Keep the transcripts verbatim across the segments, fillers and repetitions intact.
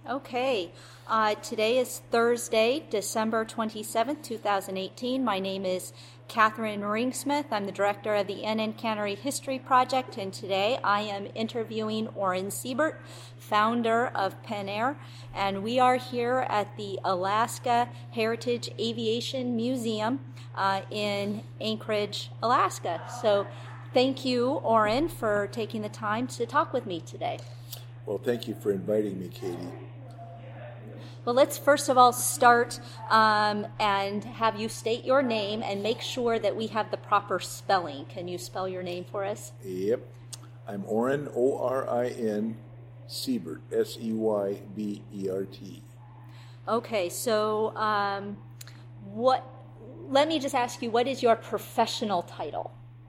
Okay. Uh, today is Thursday, December twenty-seventh, twenty eighteen. My name is Catherine Ringsmith. I'm the director of the N N Cannery History Project, and today I am interviewing Orrin Siebert, founder of Penair, and we are here at the Alaska Heritage Aviation Museum uh, in Anchorage, Alaska. So thank you, Orrin, for taking the time to talk with me today. Well, thank you for inviting me, Katie. Well, let's first of all start um, and have you state your name and make sure that we have the proper spelling. Can you spell your name for us? Yep. I'm Orrin, O R I N, Siebert, S E Y B E R T. Okay, so um, what? Let me just ask you, what is your professional title?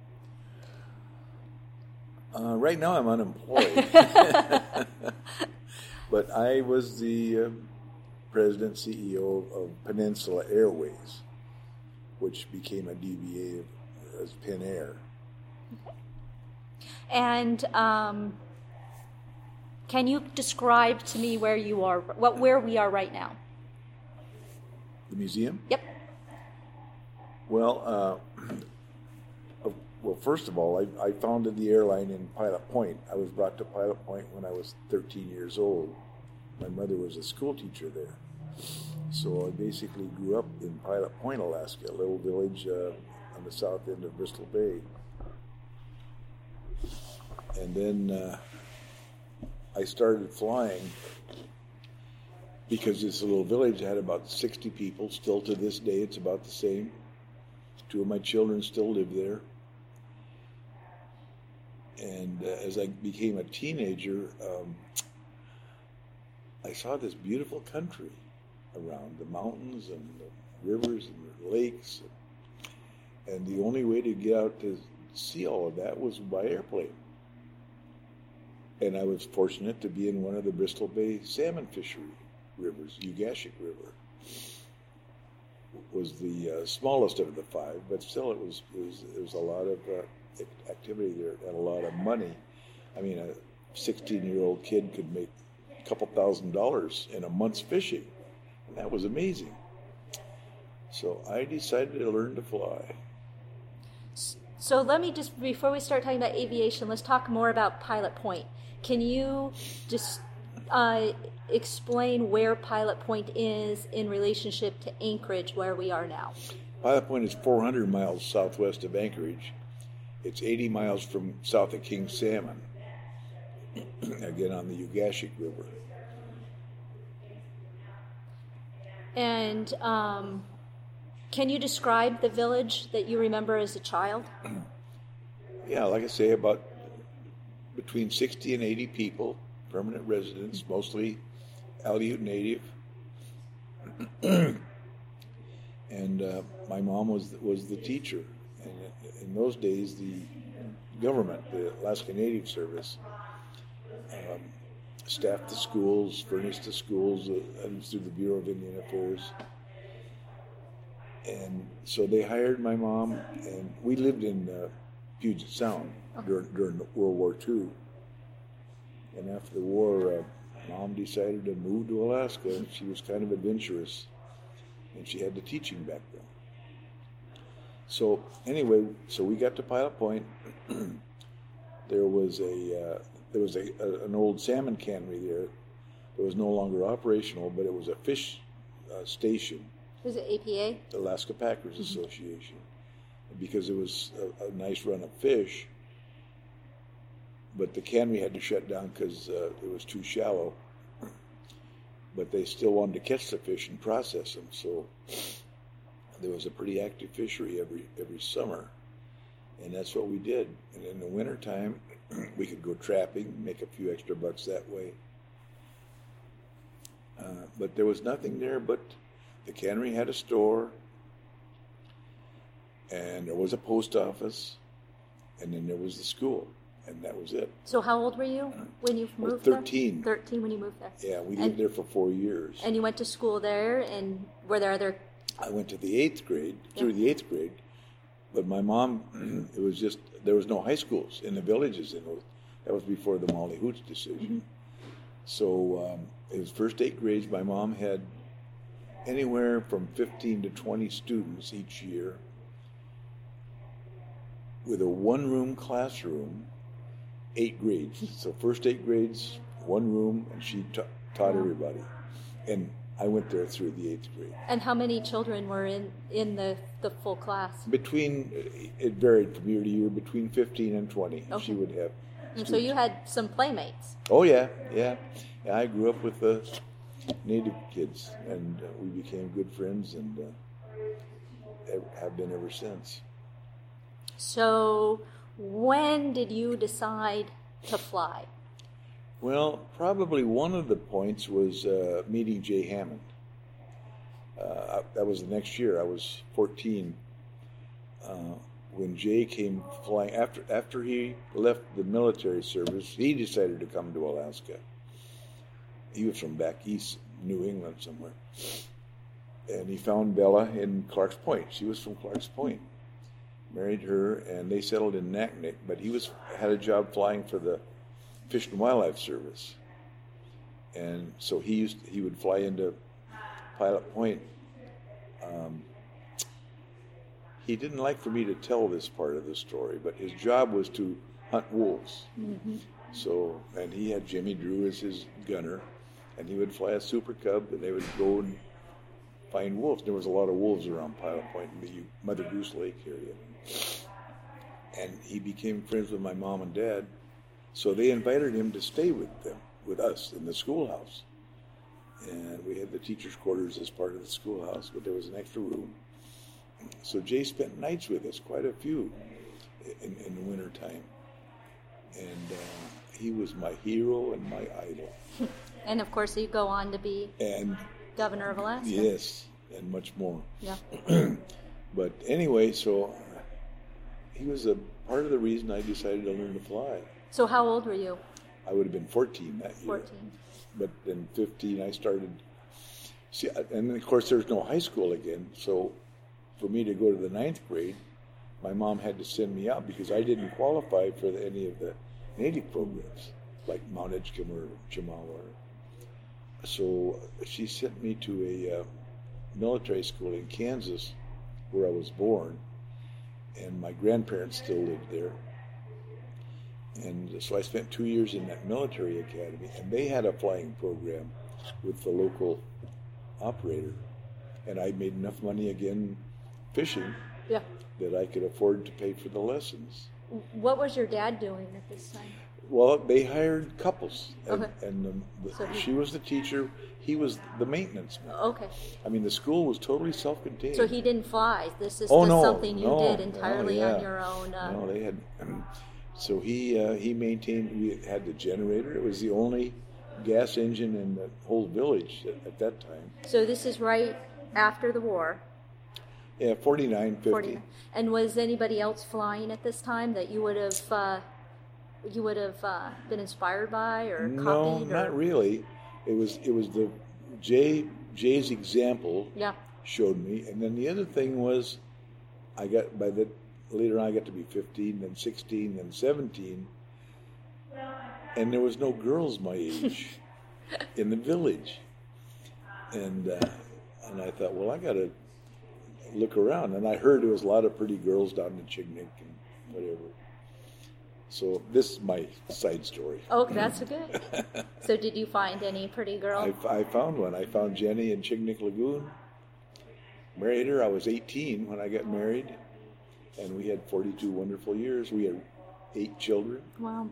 Uh, right now I'm unemployed. But I was the uh, president, C E O of Peninsula Airways, which became a D B A as Penair. And um, can you describe to me where you are, what where we are right now? The museum? Yep. Well, uh, well, first of all, I, I founded the airline in Pilot Point. I was brought to Pilot Point when I was thirteen years old. My mother was a school teacher there. So I basically grew up in Pilot Point, Alaska, a little village uh, on the south end of Bristol Bay. And then uh, I started flying because this little village had about sixty people. Still to this day, it's about the same. Two of my children still live there. And uh, as I became a teenager, um, I saw this beautiful country around, the mountains and the rivers and the lakes. And the only way to get out to see all of that was by airplane. And I was fortunate to be in one of the Bristol Bay salmon fishery rivers, Ugashik River. Was the uh, smallest of the five, but still it was, it was, it was a lot of uh, activity there and a lot of money. I mean, a sixteen-year-old kid could make a couple thousand dollars in a month's fishing. And that was amazing. So I decided to learn to fly. So let me just, before we start talking about aviation, let's talk more about Pilot Point. Can you just uh, explain where Pilot Point is in relationship to Anchorage, where we are now? Pilot Point is four hundred miles southwest of Anchorage. It's eighty miles from south of King Salmon, again on the Ugashik River. And um, can you describe the village that you remember as a child? Yeah, like I say, about between sixty and eighty people, permanent residents, mostly Aleut native. And uh, my mom was was the teacher. And in those days, the government, the Alaska Native Service, um, staffed the schools, furnished the schools, uh, and through the Bureau of Indian Affairs. And so they hired my mom, and we lived in uh, Puget Sound during, during World War Two. And after the war, uh, Mom decided to move to Alaska. She was kind of adventurous, and she had the teaching back then. So anyway, so we got to Pilot Point. There was a uh, there was a, a an old salmon cannery there. It was no longer operational, but it was a fish uh, station. Was it A P A? Alaska Packers mm-hmm. Association, because it was a, a nice run of fish. But the cannery had to shut down because uh, it was too shallow. But they still wanted to catch the fish and process them, so there was a pretty active fishery every every summer, and that's what we did. And in the wintertime, we could go trapping, make a few extra bucks that way. Uh, but there was nothing there but the cannery had a store, and there was a post office, and then there was the school. And that was it. So how old were you when you moved there? thirteen. there? thirteen when you moved there. Yeah, we lived and, there for four years. And you went to school there, and were there other... I went to the eighth grade, yeah. through the eighth grade, but my mom, it was just, there was no high schools in the villages. In those, that was before the Molly Hoots decision. So um, his first eight grades, my mom had anywhere from fifteen to twenty students each year with a one-room classroom, eight grades. So first eight grades, one room, and she ta- taught everybody. And I went there through the eighth grade. And how many children were in, in the, the full class? Between, it varied from year to year, between fifteen and twenty. Okay. She would have And so you had some playmates. Oh, yeah, yeah. yeah I grew up with the native kids, and uh, we became good friends, and uh, have been ever since. So when did you decide to fly? Well, probably one of the points was uh, meeting Jay Hammond. Uh, that was the next year. I was fourteen uh, when Jay came flying. After after he left the military service, he decided to come to Alaska. He was from back east, New England somewhere. And he found Bella in Clark's Point. She was from Clark's Point. Married her, and they settled in Naknek, but he was had a job flying for the Fish and Wildlife Service. And so he used he would fly into Pilot Point. Um, he didn't like for me to tell this part of the story, but his job was to hunt wolves. Mm-hmm. So, and he had Jimmy Drew as his gunner, and he would fly a Super Cub, and they would go and find wolves. There was a lot of wolves around Pilot Point in the Mother Goose Lake area. And he became friends with my mom and dad, so they invited him to stay with them, with us, in the schoolhouse. And we had the teacher's quarters as part of the schoolhouse, but there was an extra room. So Jay spent nights with us, quite a few, in, in the wintertime. And uh, he was my hero and my idol. And of course, you go on to be and governor of Alaska. Yes, and much more. Yeah. But anyway, so he was a part of the reason I decided to learn to fly. So how old were you? I would have been fourteen that year. fourteen. But then fifteen, I started. See, and then of course there's no high school again. So for me to go to the ninth grade, my mom had to send me out because I didn't qualify for the, any of the native programs like Mount Edgecombe or Chemawa. So she sent me to a uh, military school in Kansas, where I was born, and my grandparents still lived there. And so I spent two years in that military academy, and they had a flying program with the local operator. And I made enough money again fishing yeah. that I could afford to pay for the lessons. What was your dad doing at this time? Well, they hired couples, and, okay. and um, the, so he, she was the teacher, he was the maintenance man. Okay. I mean, the school was totally self-contained. So he didn't fly. This is oh, just no, something you no, did entirely no, yeah. on your own. Uh, no, they had. Um, so he uh, he maintained. We had the generator. It was the only gas engine in the whole village at, at that time. So this is right after the war. Yeah, forty-nine, fifty. forty-nine. And was anybody else flying at this time that you would have uh, you would have uh, been inspired by or no, copied? No, or? not really. It was it was the Jay Jay's example. Yeah. Showed me, and then the other thing was, I got by the later on I got to be fifteen, then sixteen, then seventeen, and there was no girls my age in the village, and uh, and I thought, well, I got to look around, and I heard there was a lot of pretty girls down in Chignik and whatever. So this is my side story. Oh, that's good. So did you find any pretty girl? I, I found one. I found Jenny in Chignik Lagoon. Married her. I was eighteen when I got married, and we had forty-two wonderful years. We had eight children. Wow,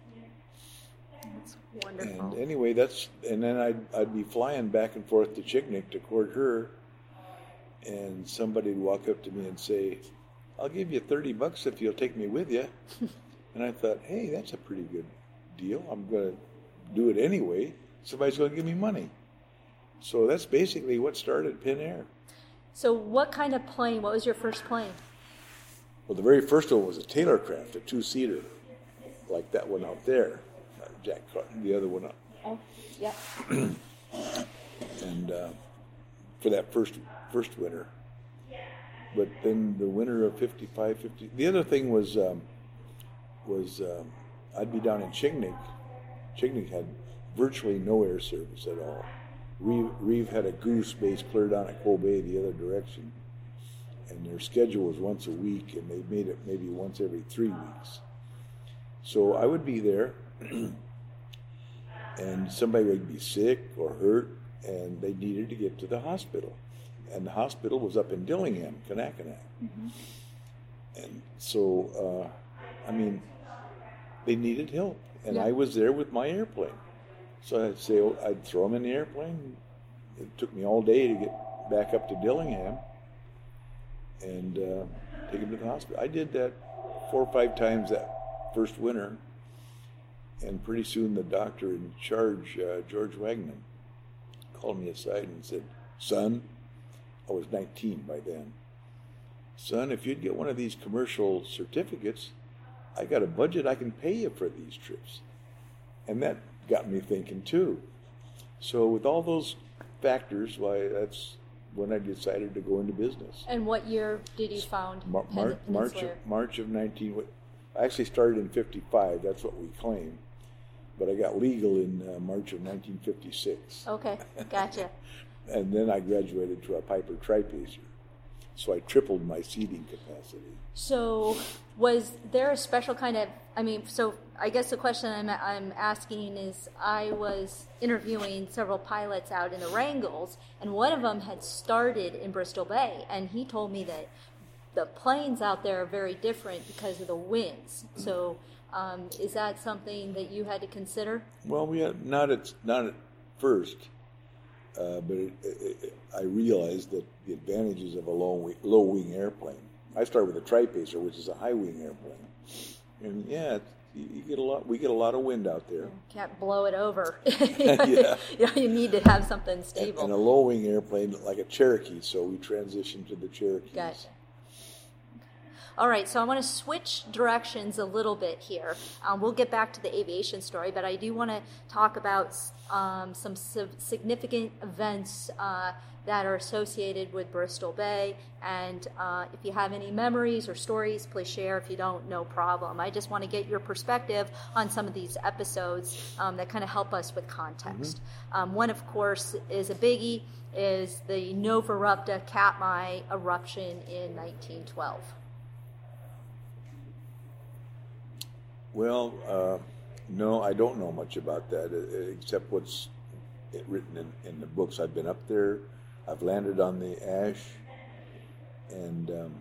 that's wonderful. And anyway, that's and then I'd I'd be flying back and forth to Chignik to court her, and somebody'd walk up to me and say, "I'll give you thirty bucks if you'll take me with you." And I thought, hey, that's a pretty good deal. I'm going to do it anyway. Somebody's going to give me money. So that's basically what started Pin Air. So what kind of plane? What was your first plane? Well, the very first one was a Taylorcraft, a two-seater, like that one out there. Uh, Jack Carton, the other one up. Oh, yeah. And uh, for that first first winter. But then the winter of fifty-five, fifty... The other thing was... Um, was um, I'd be down in Chignik. Chignik had virtually no air service at all. Reeve, Reeve had a goose base clear down at Coal Bay the other direction, and their schedule was once a week, and they made it maybe once every three weeks. So I would be there, and somebody would be sick or hurt, and they needed to get to the hospital. And the hospital was up in Dillingham, Kanakanak. Mm-hmm. And so, uh, I mean, they needed help, and yeah. I was there with my airplane. So I'd say, oh, I'd throw them in the airplane. It took me all day to get back up to Dillingham and uh, take them to the hospital. I did that four or five times that first winter, and pretty soon the doctor in charge, uh, George Wagman, called me aside and said, "Son," I was nineteen by then, "Son, if you'd get one of these commercial certificates, I got a budget, I can pay you for these trips." And that got me thinking too. So with all those factors, why that's when I decided to go into business. And what year did you found Mar- Mar- March of, March of nineteen. I actually started in fifty-five. That's what we claim, but I got legal in uh, March of nineteen fifty-six. Okay, gotcha. And then I graduated to a Piper Tripacer, so I tripled my seating capacity. So, was there a special kind of? I mean, so I guess the question I'm I'm asking is, I was interviewing several pilots out in the Wrangels, and one of them had started in Bristol Bay, and he told me that the planes out there are very different because of the winds. So, um, is that something that you had to consider? Well, we had not at not at first, uh, but it, it, it, I realized that the advantages of a low wing, low wing airplane. I started with a Tripacer, which is a high wing airplane, and yeah, you, you get a lot. We get a lot of wind out there. You can't blow it over. Yeah, you, know, you need to have something stable. And, and a low wing airplane like a Cherokee, so we transitioned to the Cherokees. Gotcha. All right, so I want to switch directions a little bit here. Um, we'll get back to the aviation story, but I do want to talk about um, some significant events uh, that are associated with Bristol Bay. And uh, if you have any memories or stories, please share. If you don't, no problem. I just want to get your perspective on some of these episodes um, that kind of help us with context. Mm-hmm. Um, one, of course, is a biggie, is the Nova Rupta Katmai eruption in nineteen twelve. Well, uh, no, I don't know much about that, except what's written in, in the books. I've been up there, I've landed on the ash, and um,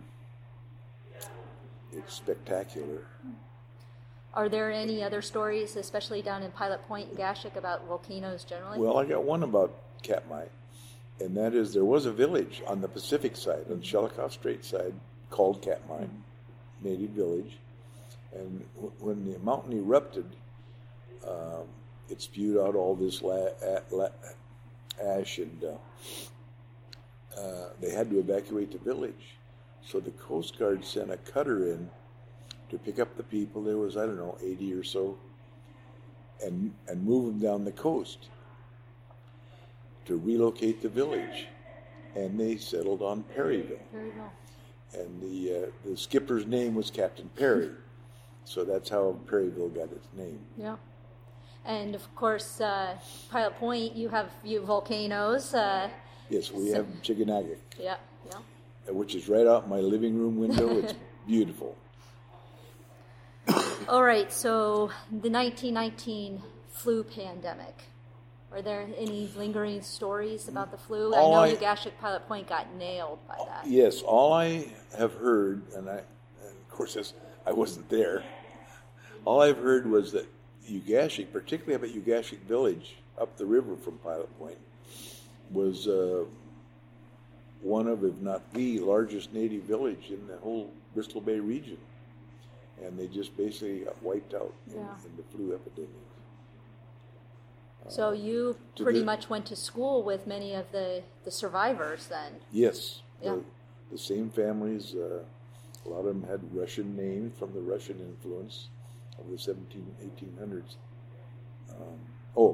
it's spectacular. Are there any other stories, especially down in Pilot Point and Gashik, about volcanoes generally? Well, I got one about Katmai, and that is there was a village on the Pacific side, on the Shelikof Strait side, called Katmai, native village. And w- when the mountain erupted, um, it spewed out all this la- la- ash, and uh, uh, they had to evacuate the village. So the Coast Guard sent a cutter in to pick up the people. There was, I don't know, eighty or so, and and move them down the coast to relocate the village. And they settled on Perryville. Perryville. And the uh, the skipper's name was Captain Perry. So that's how Perryville got its name. Yeah. And, of course, uh, Pilot Point, you have you volcanoes. Uh, yes, we so, have Chiganagik. Yeah, yeah. Which is right out my living room window. It's beautiful. All right, so the nineteen nineteen flu pandemic. Are there any lingering stories about the flu? All I know I, Ugashik Pilot Point got nailed by that. Yes, all I have heard, and I, and of course, this, I wasn't there. All I've heard was that Ugashik, particularly up at Ugashik Village, up the river from Pilot Point, was uh, one of, if not the largest native village in the whole Bristol Bay region. And they just basically got wiped out in, yeah. in the flu epidemic. So you uh, pretty the, much went to school with many of the, the survivors then? Yes. Yeah. The, the same families. Uh, a lot of them had Russian names from the Russian influence of the seventeen, eighteen hundreds. Um, oh,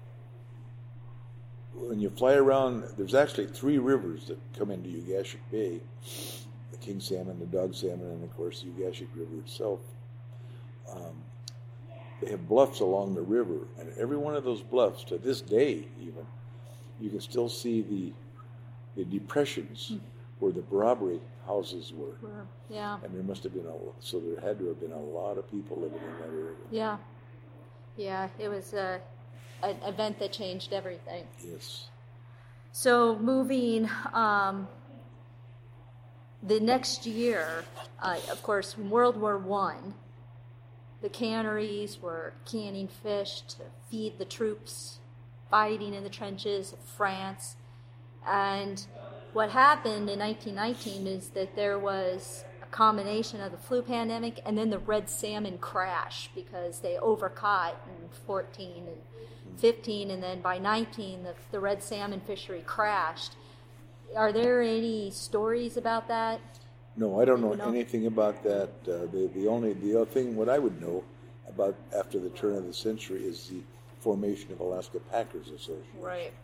when you fly around, there's actually three rivers that come into Ugashik Bay. The King Salmon, the Dog Salmon, and of course the Ugashik River itself. Um, they have bluffs along the river, and every one of those bluffs, to this day even, you can still see the the depressions hmm. where the Barbary houses were. Yeah. And there must have been a so there had to have been a lot of people living in that area. Yeah. Yeah, it was a an event that changed everything. Yes. So moving um, the next year, uh, of course, in World War One, the canneries were canning fish to feed the troops fighting in the trenches of France. And what happened in nineteen nineteen is that there was a combination of the flu pandemic and then the red salmon crash because they overcaught in fourteen and fifteen, and then by nineteen the, the red salmon fishery crashed. Are there any stories about that? No, I don't know, know anything about that. Uh, the the only the other thing what I would know about after the turn of the century is the formation of Alaska Packers Association. Right.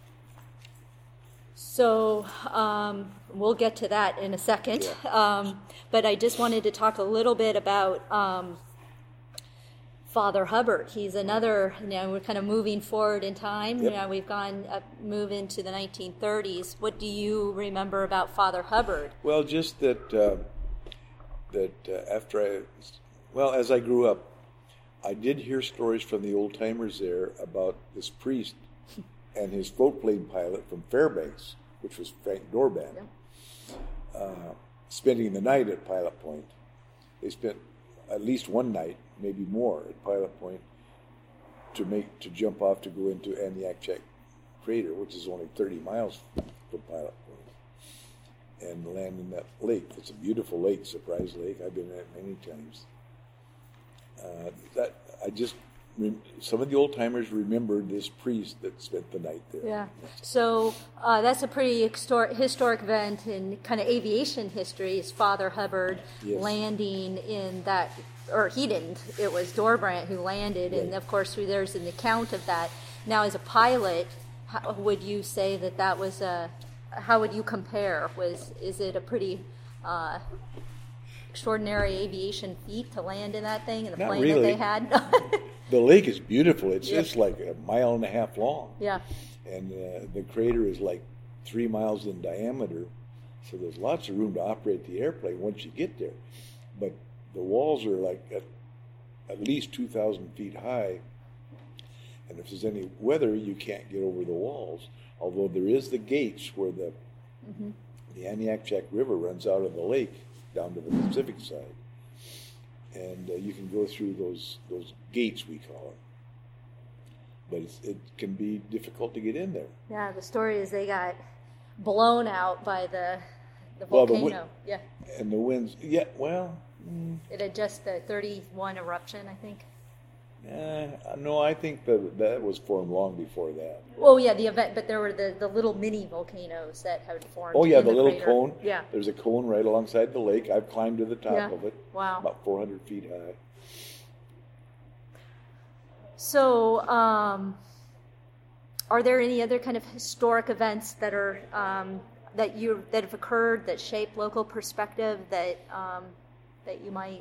So um, we'll get to that in a second. Yeah. Um, but I just wanted to talk a little bit about um, Father Hubbard. He's another, you know, we're kind of moving forward in time. Yep. You know, we've gone up, move into the nineteen thirties. What do you remember about Father Hubbard? Well, just that uh, that uh, after I, well, as I grew up, I did hear stories from the old timers there about this priest and his floatplane pilot from Fairbanks, which was Frank Dorban, yep. uh, spending the night at Pilot Point. They spent at least one night, maybe more, at Pilot Point to make to jump off to go into Aniakchak Crater, which is only thirty miles from Pilot Point, and land in that lake. It's a beautiful lake, Surprise Lake. I've been in it many times. Uh, that I just. Some of the old timers remembered this priest that spent the night there. Yeah. So uh, that's a pretty historic, historic event in kind of aviation history. Is Father Hubbard yes. landing in that, or he didn't. It was Dorbrandt who landed, right. And of course there's an account of that. Now, as a pilot, how would you say that that was a? How would you compare? Was is it a pretty uh, extraordinary aviation feat to land in that thing in the Not plane really. that they had? The lake is beautiful. It's yeah. just like a mile and a half long. Yeah. And uh, the crater is like three miles in diameter. So there's lots of room to operate the airplane once you get there. But the walls are like at, at least two thousand feet high. And if there's any weather, you can't get over the walls. Although there is the gates where the, mm-hmm. the Aniakchak River runs out of the lake down to the Pacific side. And uh, you can go through those those gates, we call it. But it's, it can be difficult to get in there. Yeah, the story is they got blown out by the the well, volcano. The wi- yeah. And the winds, yeah, well. Mm, it had just the thirty-one eruption, I think. Uh, no, I think that that was formed long before that. Oh yeah, the event, but there were the, the little mini volcanoes that had formed. Oh yeah, in the, the little crater. cone. Yeah, there's a cone right alongside the lake. I've climbed to the top yeah. of it. Wow, about four hundred feet high. So, um, are there any other kind of historic events that are um, that you that have occurred that shape local perspective that um, that you might?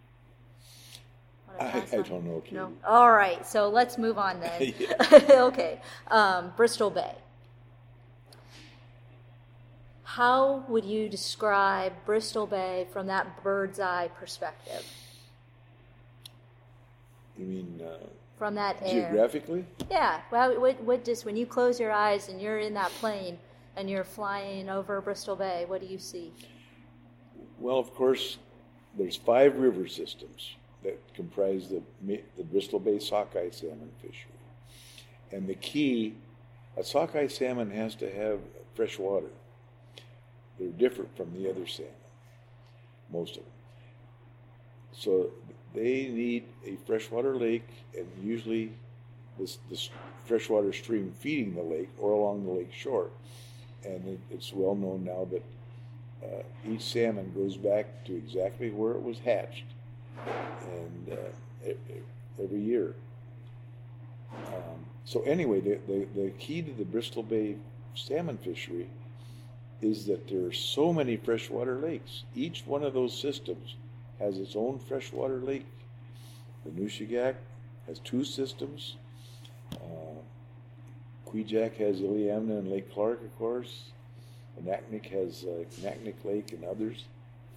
I, I don't know. Katie. No. All right. So let's move on then. Okay. Um, Bristol Bay. How would you describe Bristol Bay from that bird's eye perspective? You mean uh, from that air? Geographically? Yeah. Well, what, what just when you close your eyes and you're in that plane and you're flying over Bristol Bay, what do you see? Well, of course, there's five river systems that comprise the, the Bristol Bay sockeye salmon fishery. And the key, a sockeye salmon has to have fresh water. They're different from the other salmon, most of them. So they need a freshwater lake, and usually this, this freshwater stream feeding the lake or along the lake shore. And it, it's well known now that uh, each salmon goes back to exactly where it was hatched. And uh, every year. Um, so anyway, the, the, the key to the Bristol Bay salmon fishery is that there are so many freshwater lakes. Each one of those systems has its own freshwater lake. The Nushagak, has two systems. Uh, Kvichak has Iliamna and Lake Clark, of course. Naknek has uh, Naknek Lake and others.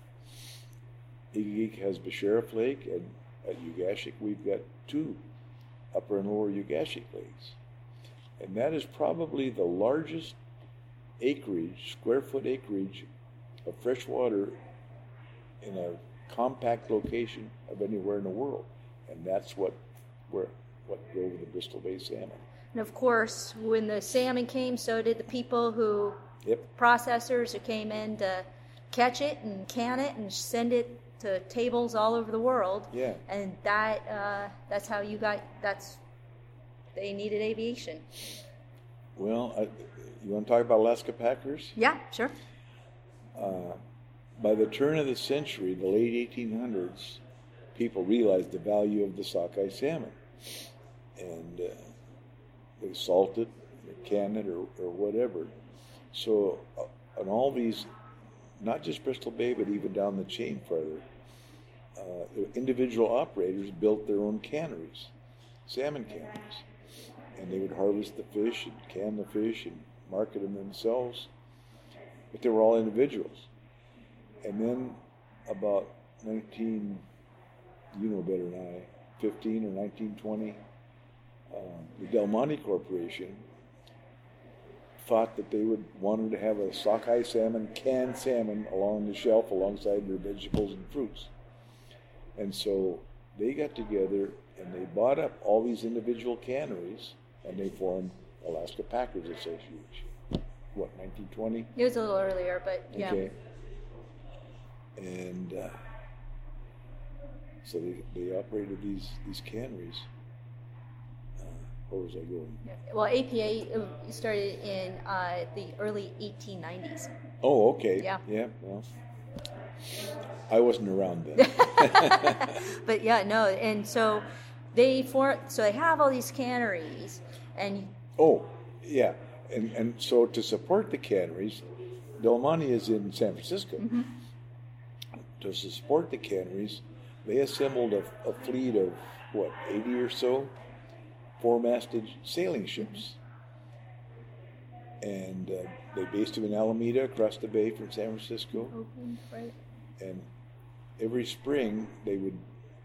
Igigik has Basheriff Lake, and at Ugashik we've got two upper and lower Ugashik lakes. And that is probably the largest acreage, square foot acreage of fresh water in a compact location of anywhere in the world. And that's what where, what drove the Bristol Bay salmon. And of course, when the salmon came, so did the people who, yep. processors who came in to catch it and can it and send it to tables all over the world. Yeah. And that uh, that's how you got, that's, they needed aviation. Well, I, you want to talk about Alaska packers? Yeah, sure. Uh, by the turn of the century, the late eighteen hundreds, people realized the value of the sockeye salmon. And uh, they salt it, they can it, or, or whatever. So uh, on all these, not just Bristol Bay, but even down the chain further, uh, individual operators built their own canneries, salmon canneries. And they would harvest the fish and can the fish and market them themselves. But they were all individuals. And then about nineteen, you know better than I, fifteen or nineteen twenty, um, the Del Monte Corporation thought that they would wanted to have a sockeye salmon, canned salmon along the shelf alongside their vegetables and fruits. And so they got together and they bought up all these individual canneries and they formed Alaska Packers Association. What, nineteen twenty? It was a little earlier, but yeah. Okay. And uh, so they, they operated these, these canneries. Uh, where was I going? Yeah. Well, A P A started in uh, the early eighteen nineties. Oh, okay. Yeah. Yeah, well, I wasn't around then. But yeah, no, and so they for so they have all these canneries, and oh, yeah, and and so to support the canneries, Del Monte is in San Francisco. Mm-hmm. To support the canneries, they assembled a, a fleet of what, eighty or so four-masted sailing ships, and uh, they based them in Alameda, across the bay from San Francisco. Oakland, right? And every spring they would,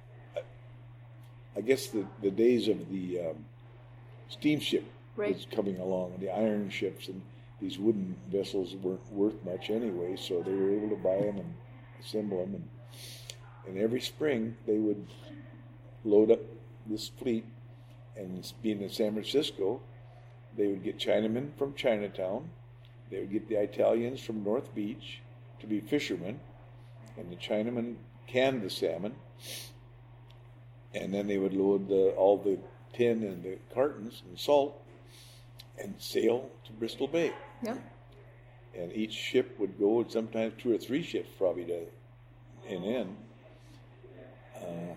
I guess the, the days of the um, steamship right. was coming along, the iron ships, and these wooden vessels weren't worth much anyway, so they were able to buy them and assemble them. And, and every spring they would load up this fleet, and being in San Francisco, they would get Chinamen from Chinatown, they would get the Italians from North Beach to be fishermen, and the Chinamen canned the salmon, and then they would load the, all the tin and the cartons and salt and sail to Bristol Bay. Yep. And each ship would go, and sometimes two or three ships probably to N N. Uh,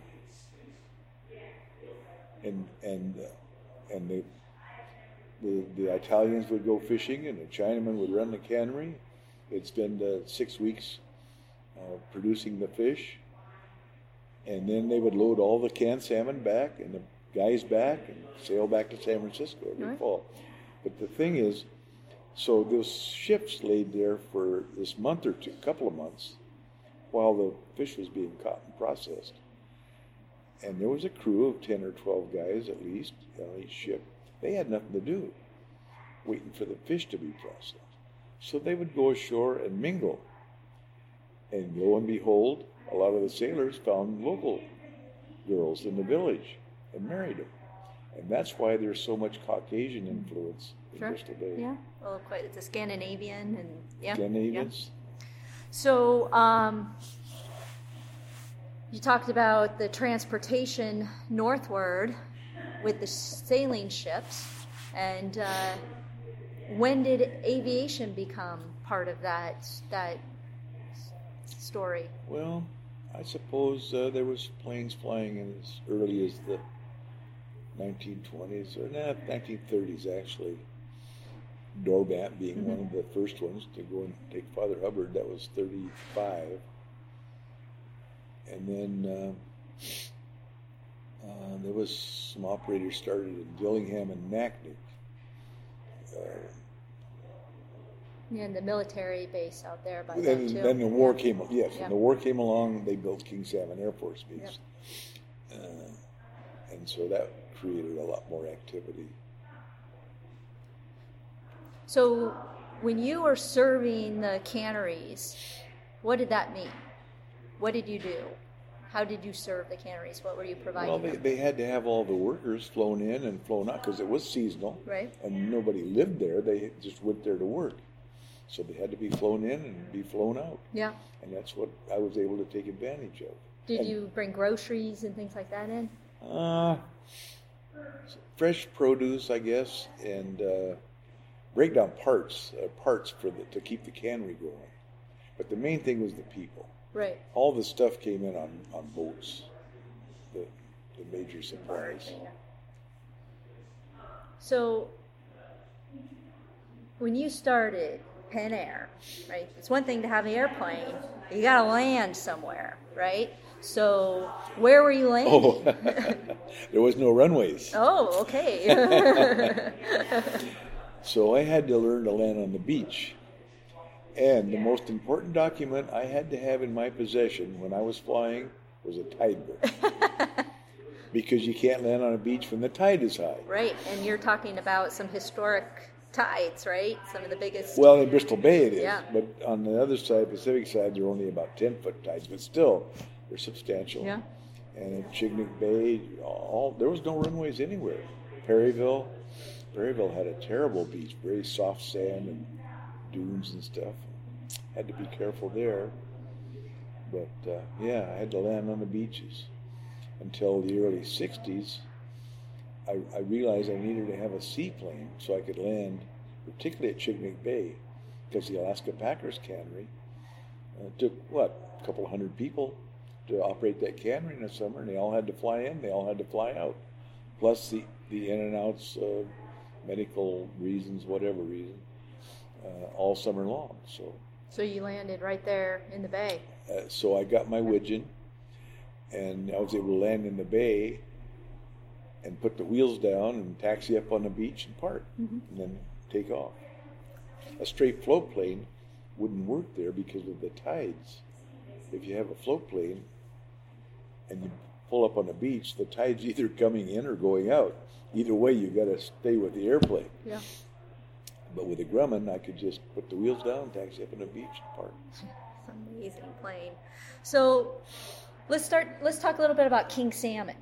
and and uh, and the, the the Italians would go fishing, and the Chinamen would run the cannery. They'd spend uh, six weeks uh, producing the fish, and then they would load all the canned salmon back, and the guys back, and sail back to San Francisco every right. fall. But the thing is, so those ships laid there for this month or two, couple of months, while the fish was being caught and processed. And there was a crew of ten or twelve guys at least on each ship. They had nothing to do, waiting for the fish to be processed. So they would go ashore and mingle. And lo and behold, a lot of the sailors found local girls in the village and married them. And that's why there's so much Caucasian influence in Sure. Bristol Bay. Yeah. Well, quite it's a Scandinavian and yeah. Scandinavians. Yeah. So, um, you talked about the transportation northward with the sailing ships, and uh, when did aviation become part of that that story? Well, I suppose uh, there was planes flying in as early as the nineteen twenties, or nah, nineteen thirties actually. Dorbat being mm-hmm. one of the first ones to go and take Father Hubbard. That was thirty-five. And then uh, Uh, there was some operators started in Dillingham and Naknek. Uh, Yeah, and the military base out there by then, then too. then the war yeah. came. Yes, yeah. when the war came along, they built King Salmon Air Force Base, yep. uh, and so that created a lot more activity. So, when you were serving the canneries, what did that mean? What did you do? How did you serve the canneries? What were you providing? Well, they, them? they had to have all the workers flown in and flown out because it was seasonal, right? And nobody lived there. They just went there to work. So they had to be flown in and be flown out. Yeah. And that's what I was able to take advantage of. Did and, you bring groceries and things like that in? Uh, fresh produce, I guess, and uh, break down parts, uh, parts for the, to keep the cannery going. But the main thing was the people. Right. All the stuff came in on, on boats, the, the major supplies. So, when you started Penn Air, right? It's one thing to have an airplane. You got to land somewhere, right? So, where were you landing? Oh, there was no runways. Oh, okay. So I had to learn to land on the beach. And the most important document I had to have in my possession when I was flying was a tide book. Because you can't land on a beach when the tide is high. Right, and you're talking about some historic tides, right? Some of the biggest. Well, in Bristol Bay it is. Yeah. But on the other side, Pacific side, they're only about ten-foot tides. But still, they're substantial. Yeah. And at Chignik Bay, all there was no runways anywhere. Perryville, Perryville had a terrible beach, very soft sand and dunes and stuff. Had to be careful there. But, uh, yeah, I had to land on the beaches. Until the early sixties, I, I realized I needed to have a seaplane so I could land, particularly at Chignik Bay, because the Alaska Packers cannery uh, took, what, a couple hundred people to operate that cannery in the summer, and they all had to fly in, they all had to fly out, plus the, the in and outs, uh, medical reasons, whatever reason, uh, all summer long. So So you landed right there in the bay. Uh, so I got my widgeon, and I was able to land in the bay and put the wheels down and taxi up on the beach and park, mm-hmm. and then take off. A straight float plane wouldn't work there because of the tides. If you have a float plane and you pull up on the beach, the tide's either coming in or going out. Either way, you got to stay with the airplane. Yeah. But with a Grumman, I could just put the wheels down, taxi up on the beach, and park. It's an amazing plane. So let's start. Let's talk a little bit about King Salmon.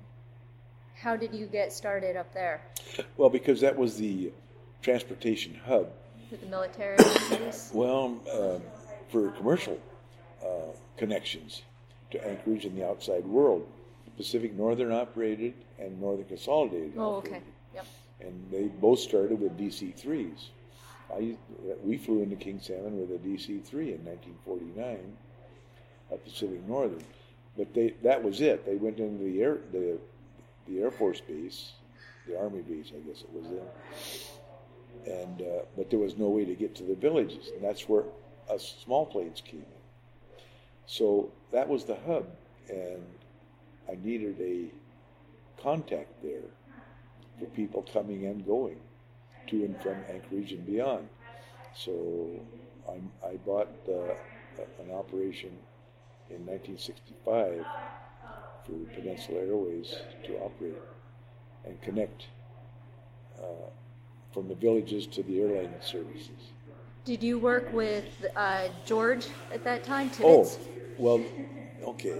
How did you get started up there? Well, because that was the transportation hub. With the military base? Well, um, for commercial uh, connections to Anchorage and the outside world. Pacific Northern operated and Northern Consolidated Oh, operated. okay. Yep. And they both started with D C threes. I, we flew into King Salmon with a D C three in nineteen forty-nine at Pacific Northern. But they that was it. They went into the air the the Air Force base, the Army base, I guess it was then. And uh, but there was no way to get to the villages, and that's where us small planes came in. So that was the hub, and I needed a contact there for people coming and going to and from Anchorage and beyond. So I, I bought uh, an operation in nineteen sixty-five for Peninsula Airways to operate and connect uh, from the villages to the airline services. Did you work with uh, George at that time, Oh, Tibbets? well, okay.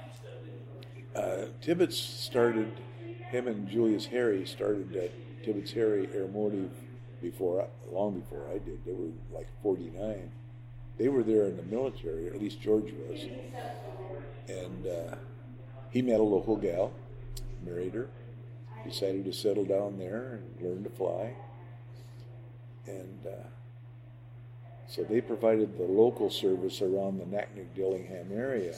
Uh, Tibbets started, him and Julius Harry started at Tibbets Harry Airmotive before, long before I did. They were like forty-nine. They were there in the military, or at least George was. And uh, he met a local gal, married her, decided to settle down there and learn to fly. And uh, so they provided the local service around the Naknek-Dillingham area,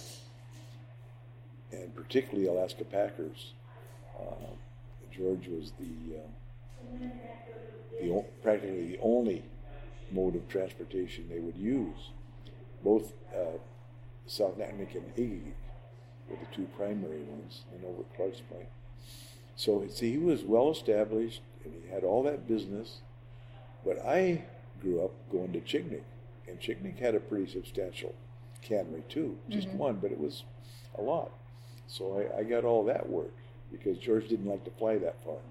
and particularly Alaska Packers. Uh, George was the, uh, the o- practically the only mode of transportation they would use. Both uh, South Naknek and Higginsville were the two primary ones, and over at Clark's Point. So see, he was well established, and he had all that business. But I grew up going to Chignik, and Chignik had a pretty substantial cannery too, just mm-hmm. one, but it was a lot. So I, I got all that work because George didn't like to fly that far.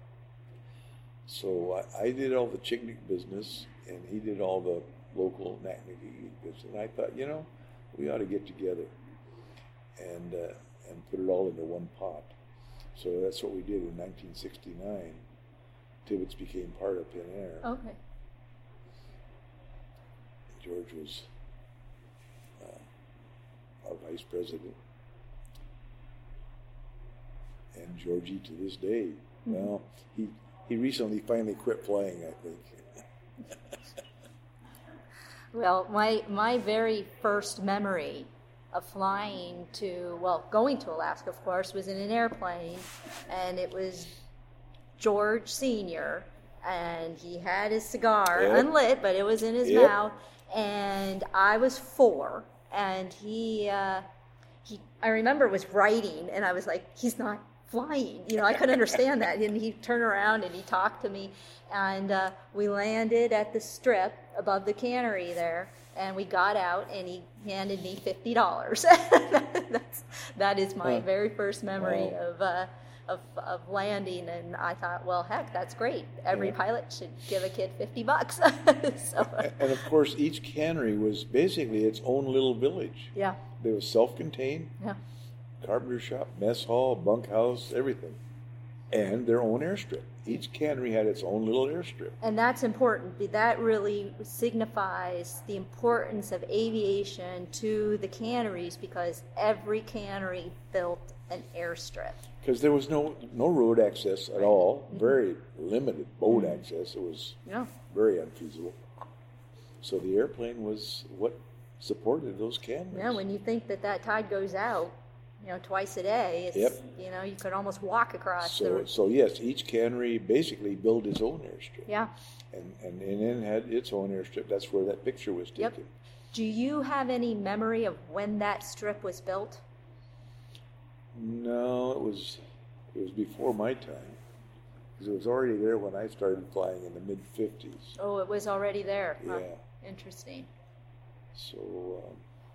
So I, I did all the Chignik business, and he did all the local Naknegee business. And I thought, you know, we ought to get together and uh, and put it all into one pot. So that's what we did in nineteen sixty-nine. Tibbetts became part of Pin Air. Okay. George was uh, our vice president. And Georgie, to this day, mm-hmm. well, he he recently finally quit flying, I think. Well, my my very first memory of flying to, well, going to Alaska, of course, was in an airplane, and it was George Senior, and he had his cigar, yep. unlit, but it was in his yep. mouth, and I was four, and he, uh, he, I remember was writing, and I was like, he's not flying, you know, I couldn't understand that, and he turned around and he talked to me, and uh, we landed at the strip above the cannery there, and we got out, and he handed me fifty dollars. That's, that is my huh. very first memory wow. of, uh, of of landing, and I thought, well, heck, that's great. Every yeah. pilot should give a kid fifty bucks. So, and of course, each cannery was basically its own little village. Yeah. They were self-contained. Yeah. Carpenter shop, mess hall, bunkhouse, everything. And their own airstrip. Each cannery had its own little airstrip. And that's important. That really signifies the importance of aviation to the canneries, because every cannery built an airstrip. Because there was no no road access at all. Mm-hmm. Very limited boat mm-hmm. access. It was yeah. very unfeasible. So the airplane was what supported those canneries. Yeah, when you think that that tide goes out, you know, twice a day, it's, yep. you know, you could almost walk across. So, the... so yes, each cannery basically built its own airstrip. Yeah. And and N N had its own airstrip. That's where that picture was taken. Yep. Do you have any memory of when that strip was built? No, it was it was before my time, because it was already there when I started flying in the mid fifties. Oh, it was already there. Yeah. Huh? Interesting. So. Um,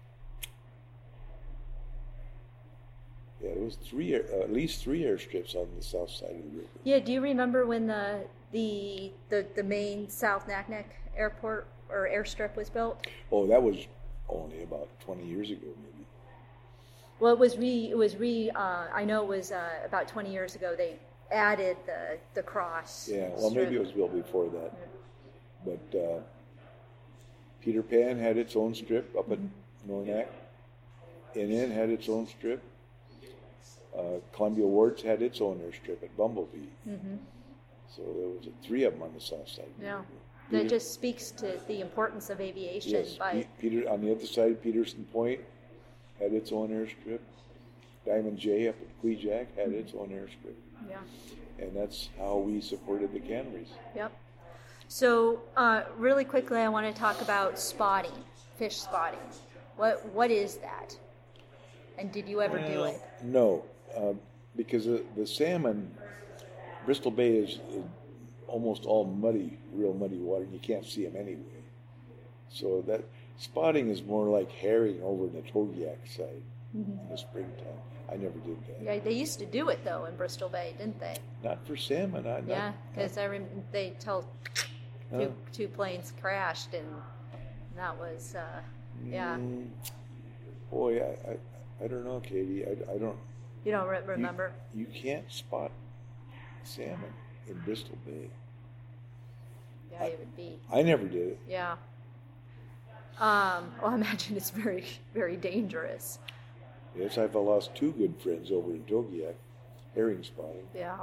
Yeah, there was three, uh, at least three airstrips on the south side of the river. Yeah, do you remember when the the the, the main South Naknek airport or airstrip was built? Oh, that was only about twenty years ago, maybe. Well, it was re. It was re. Uh, I know it was uh, about twenty years ago. They added the the cross. Yeah, well, strip. Maybe it was built before that. Yeah. But uh, Peter Pan had its own strip up at mm-hmm. Nornak. N N had its own strip. Uh, Columbia Wards had its own airstrip at Bumblebee. Mm-hmm. So there was three of them on the south side. Yeah, that just speaks to the importance of aviation. Yes, by P- Peter on the other side, Peterson Point had its own airstrip. Diamond J up at Queejack had its own airstrip. Yeah, and that's how we supported the canneries. Yep. So uh, really quickly, I want to talk about spotting, fish spotting. What what is that? And did you ever well, do it? No. Uh, because the, the salmon, Bristol Bay is, is almost all muddy, real muddy water. You can't see them anyway. So that spotting is more like herring over in the Togiak side mm-hmm. in the springtime. I never did that. Yeah, they used to do it though in Bristol Bay, didn't they? Not for salmon. Not, yeah, because I rem- they tell two, uh, two planes crashed, and that was uh, yeah. Mm, boy, I, I I don't know, Katie. I, I don't. You don't re- remember? You, you can't spot salmon in Bristol Bay. Yeah, I, it would be. I never did it. Yeah. Um, well, I imagine it's very, very dangerous. Yes, I've lost two good friends over in Togiak, herring spotting. Yeah.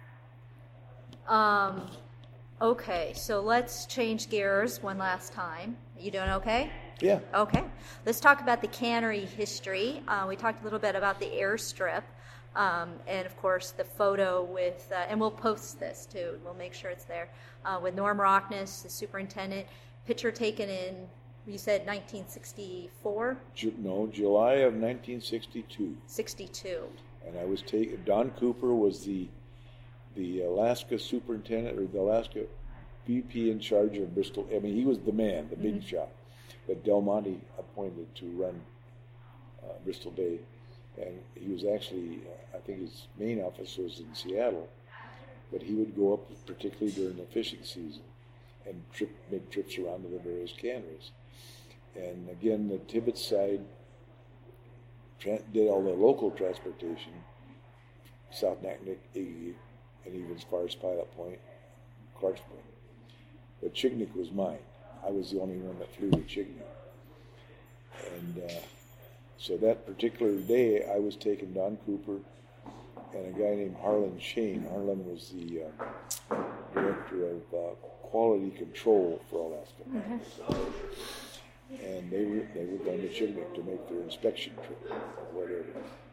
Um. Okay, so let's change gears one last time. You doing okay? Yeah. Okay. Let's talk about the cannery history. Uh, we talked a little bit about the airstrip, um, and of course the photo with, uh, and we'll post this too. We'll make sure it's there, uh, with Norm Rockness, the superintendent. Picture taken in You said nineteen sixty-four? Ju- no, July of nineteen sixty-two. sixty-two. And I was taken. Don Cooper was the the Alaska superintendent, or the Alaska V P in charge of Bristol. I mean, he was the man, the big mm-hmm. shot. But Del Monte appointed to run uh, Bristol Bay, and he was actually, uh, I think his main office was in Seattle, but he would go up, particularly during the fishing season, and trip, make trips around to the various canneries. And again, the Tibbetts side tra- did all the local transportation, South Naknek, Igigik, and even as far as Pilot Point, Clark's Point. But Chignik was mine. I was the only one that flew to Chignik. And uh, so that particular day, I was taking Don Cooper and a guy named Harlan Shane. Harlan was the uh, director of uh, quality control for Alaska. Mm-hmm. And they were they were going to Chignik to make their inspection trip, or whatever.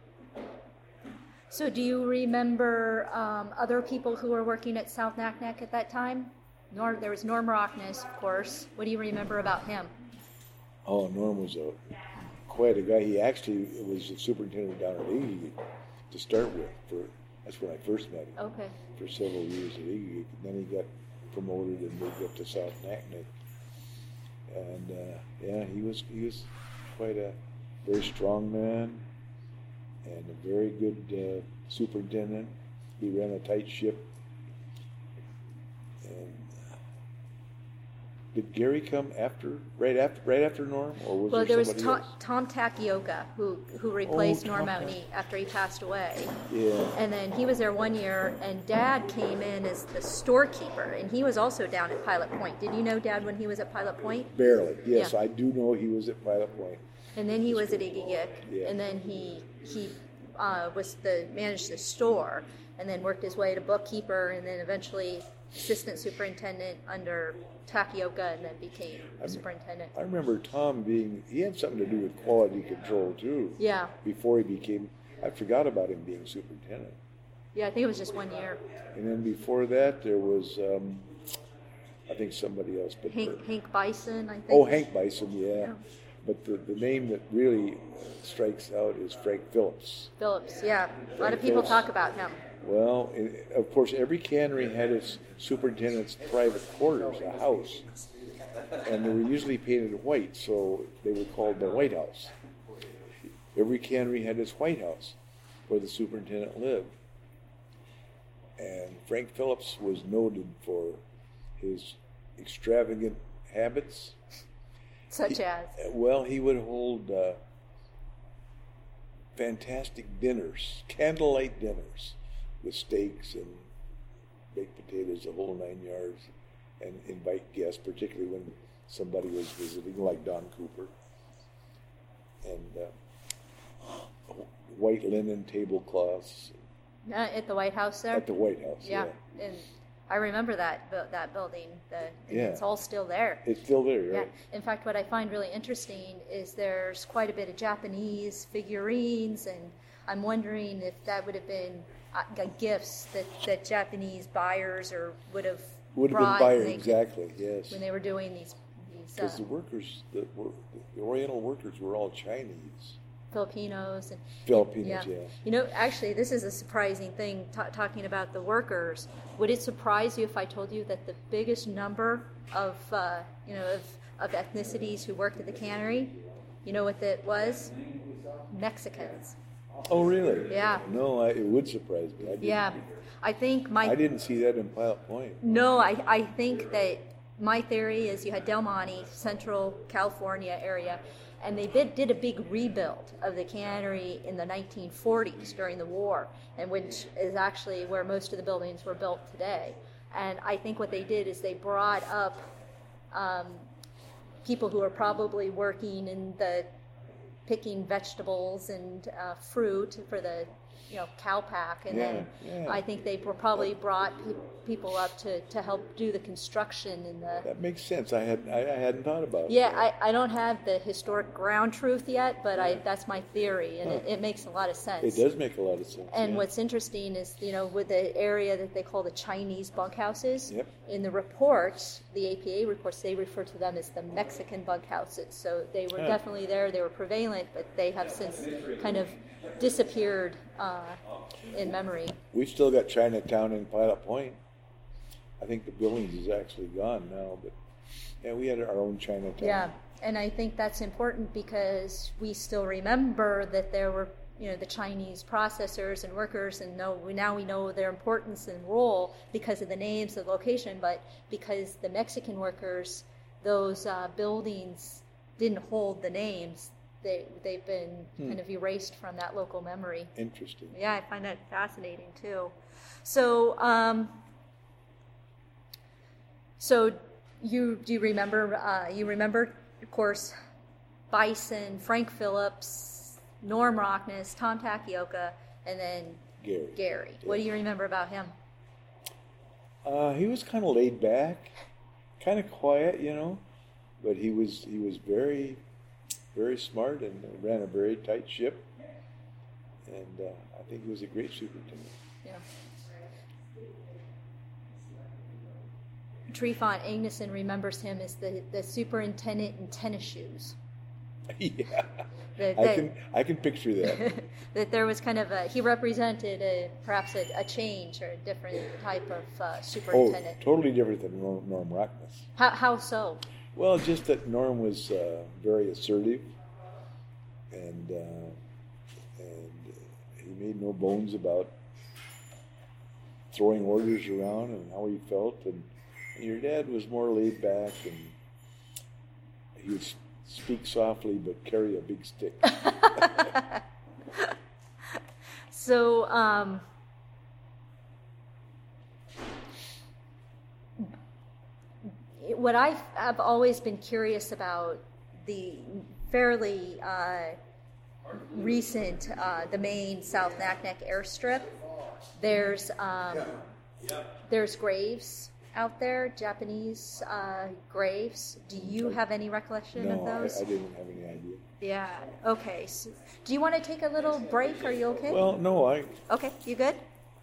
So do you remember um, other people who were working at South Naknek at that time? Norm, there was Norm Rockness, of course. What do you remember about him? Oh, Norm was a quite a guy. He actually was the superintendent down at Igigik to start with. For that's when I first met him. Okay. For several years at Igigik, and then he got promoted and moved up to South Naknek. And uh, yeah, he was he was quite a very strong man and a very good uh, superintendent. He ran a tight ship. And uh, did Gary come after, right after, right after Norm, or was well, there, there was somebody Tom, else? Tom Takioka who who replaced oh, Norm Tom Outney after he passed away. Yeah. And then he was there one year, and Dad came in as the storekeeper, and he was also down at Pilot Point. Did you know Dad when he was at Pilot Point? Barely. Yes, yeah. I do know he was at Pilot Point. And then he was at Igigik, yeah. and then he he uh, was the managed the store, and then worked his way to bookkeeper, and then eventually assistant superintendent under Takioka, and then became I superintendent. I remember Tom being, he had something to do with quality control too. Yeah. Before he became, I forgot about him being superintendent. Yeah, I think it was just one year. And then before that, there was, um, I think somebody else. But Hank, Hank Bison, I think. Oh, Hank Bison, yeah. yeah. But the, the name that really strikes out is Frank Phillips. Phillips, yeah. Frank a lot of people Phillips. talk about him. Well, it, of course, every cannery had its superintendent's private quarters, a house. And they were usually painted white, so they were called the White House. Every cannery had its White House, where the superintendent lived. And Frank Phillips was noted for his extravagant habits. Such he, as? Well, he would hold uh, fantastic dinners, candlelight dinners, with steaks and baked potatoes, the whole nine yards, and invite guests, particularly when somebody was visiting, like Don Cooper. And uh, white linen tablecloths. Uh, at the White House there? At the White House, yeah. yeah. And I remember that that building. The, yeah. It's all still there. It's still there, right? Yeah. In fact, what I find really interesting is there's quite a bit of Japanese figurines, and I'm wondering if that would have been uh, gifts that, that Japanese buyers or would have would have brought been buyers, they, exactly, yes. when they were doing these. Because uh, the workers, the, the Oriental workers were all Chinese. Filipinos and Filipinos, yeah. yeah. You know, actually, this is a surprising thing. T- talking about the workers, would it surprise you if I told you that the biggest number of uh, you know of, of ethnicities who worked at the cannery, you know what that was? Mexicans. Oh, really? Yeah. No, I, it would surprise me. I didn't, yeah, I think my. I didn't see that in Pilot Point. No, I I think that my theory is you had Del Monte, Central California area. And they did, did a big rebuild of the cannery in the nineteen forties during the war, and which is actually where most of the buildings were built today. And I think what they did is they brought up um, people who are probably working in the picking vegetables and uh, fruit for the you know, Cowpack, and Yeah, then yeah. I think they were probably brought pe- people up to, to help do the construction and the. That makes sense. I had I, I hadn't thought about Yeah, that. I, I don't have the historic ground truth yet, but I that's my theory, and Huh. it, it makes a lot of sense. It does make a lot of sense. And yeah. what's interesting is, you know, with the area that they call the Chinese bunkhouses, Yep. in the reports, the A P A reports, they refer to them as the Mexican bunkhouses. So they were Huh. definitely there, they were prevalent, but they have since kind of disappeared uh, in memory. We've still got Chinatown in Pilot Point. I think the buildings is actually gone now, but yeah, we had our own Chinatown. Yeah, and I think that's important because we still remember that there were, you know, the Chinese processors and workers, and know, we, now we know their importance and role because of the names, the location, but because the Mexican workers, those uh, buildings didn't hold the names. They, they've been Hmm. kind of erased from that local memory. Interesting. Yeah, I find that fascinating too. So, um, so you do you remember? Uh, you remember, of course, Bison, Frank Phillips, Norm Rockness, Tom Takioka, and then Gary. Gary. What do you remember about him? Uh, he was kind of laid back, kind of quiet, you know, but he was he was very, very smart and ran a very tight ship. And uh, I think he was a great superintendent. Yeah. Trefont Agneson remembers him as the, the superintendent in tennis shoes. Yeah, That, I that- can I can picture that. that there was kind of a, he represented a, perhaps a, a change or a different type of uh, Oh, superintendent. totally different than Norm, Norm Rockness. How, how so? Well, just that Norm was uh, very assertive, and uh, and he made no bones about throwing orders around and how he felt. And, and your dad was more laid back, and he would s- speak softly but carry a big stick. So, um, what I have always been curious about the fairly uh, recent, uh, the main South Naknek airstrip, there's um, there's graves out there, Japanese uh, graves. Do you have any recollection of No, I, those? I didn't have any idea. Yeah. Okay. So, do you want to take a little break? Are you okay? Well, no, I Okay. You good?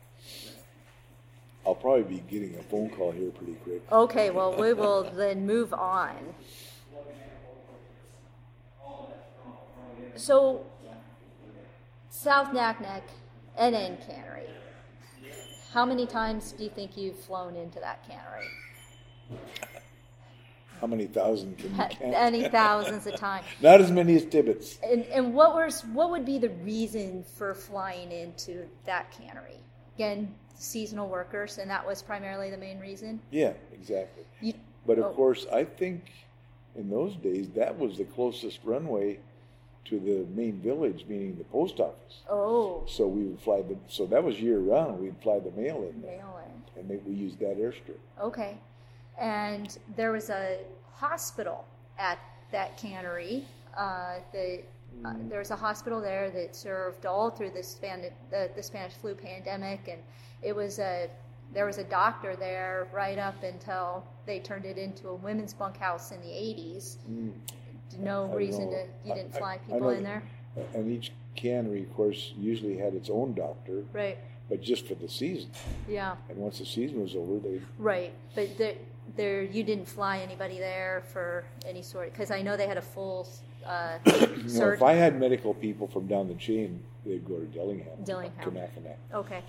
I'll probably be getting a phone call here pretty quick. Okay. Well, we will then move on. So, South Naknek, N N Cannery. How many times do you think you've flown into that cannery? How many thousand can you count? Any thousands of times. Not as many as Tibbetts. And and what was what would be the reason for flying into that cannery? Again, seasonal workers, and that was primarily the main reason. Yeah, exactly. You, But of oh. course, I think in those days that was the closest runway to the main village, meaning the post office. Oh, So we would fly the. So that was year round. We'd fly the mail in there, mail in. and they, we used that airstrip. Okay, and there was a hospital at that cannery. Uh, the uh, there was a hospital there that served all through the Spanish the, the Spanish flu pandemic, and it was a there was a doctor there right up until they turned it into a women's bunkhouse in the eighties. Mm. No I reason know. to you didn't I- fly I people know in that- there, And each cannery, of course, usually had its own doctor, right? but just for the season. Yeah, And once the season was over, they. right. But there, there you didn't fly anybody there for any sort because I know they had a full uh, You know, if surge. I had medical people from down the chain, they'd go to Dillingham. Dillingham. To Mackinac. Okay.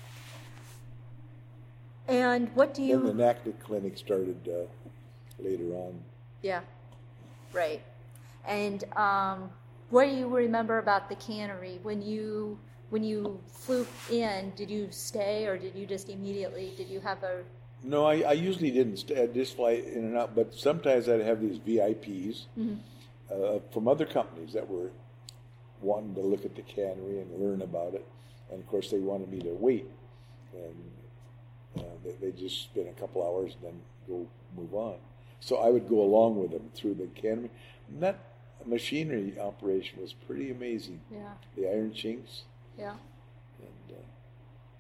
And what do you? Then the Naknek Clinic started uh, later on. Yeah, right. And um, what do you remember about the cannery when you when you flew in? Did you stay or did you just immediately? Did you have a? No, I, I usually didn't stay. I'd just fly in and out, but sometimes I'd have these V I Ps Mm-hmm. uh, from other companies that were wanting to look at the cannery and learn about it. And of course, they wanted me to wait, and uh, they, they just spend a couple hours and then go move on. So I would go along with them through the cannery. And that machinery operation was pretty amazing. Yeah, The iron chinks, yeah. uh,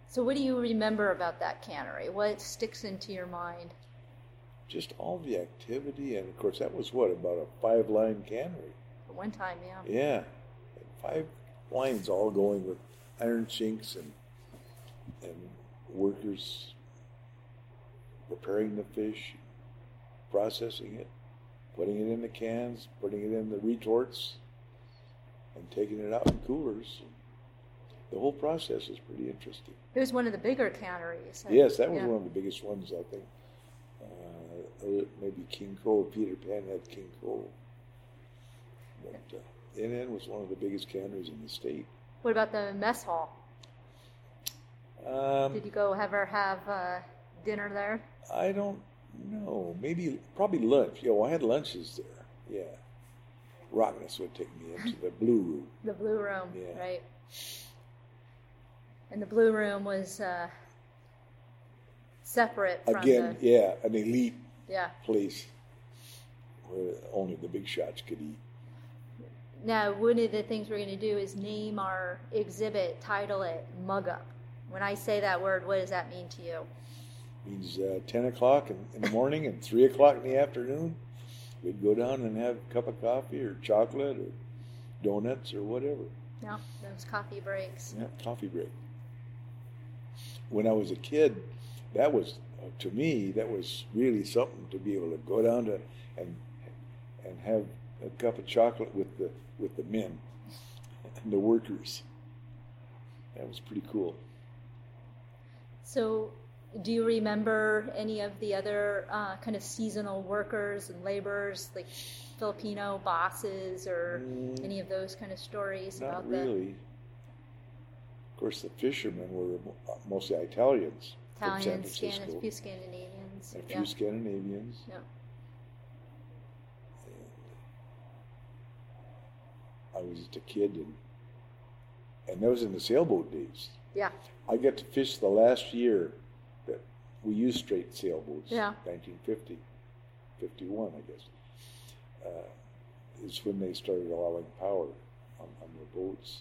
So what do you remember about that cannery? What sticks into your mind? Just all the activity, and of course that was what, about a five-line cannery. At one time, yeah. Yeah, five lines all going with iron chinks and and workers preparing the fish, processing it, putting it in the cans, putting it in the retorts, and taking it out in coolers. The whole process is pretty interesting. It was one of the bigger canneries. Yes, that was yeah. one of the biggest ones, I think. Uh, maybe King Cove. Peter Pan had King Cove. But uh, N N was one of the biggest canneries in the state. What about the mess hall? Um, Did you go ever have uh, dinner there? I don't know. Maybe, probably lunch. Yeah, well, I had lunches there. Yeah. Rockness would take me into the Blue Room. The Blue Room, yeah. right. And the Blue Room was uh, separate from Again, the... yeah, an elite yeah. place where only the big shots could eat. Now, one of the things we're going to do is name our exhibit, title it, Mug Up. When I say that word, what does that mean to you? It means uh, ten o'clock in, in the morning and three o'clock in the afternoon. We'd go down and have a cup of coffee or chocolate or donuts or whatever. Yeah, those coffee breaks. Yeah, coffee break. When I was a kid, that was, uh, to me, that was really something to be able to go down to and and have a cup of chocolate with the with the men and the workers. That was pretty cool. So, do you remember any of the other uh, kind of seasonal workers and laborers, like Filipino bosses, or mm, any of those kind of stories not about really. the? Of course, the fishermen were mostly Italians. Italians, from San Francisco. Scan- a few Scandinavians. A yeah. few Scandinavians. Yeah. I was just a kid, and and that was in the sailboat days. Yeah. I got to fish the last year that we used straight sailboats. Yeah. nineteen fifty, fifty-one, I guess. Uh, is when they started allowing power on, on their boats,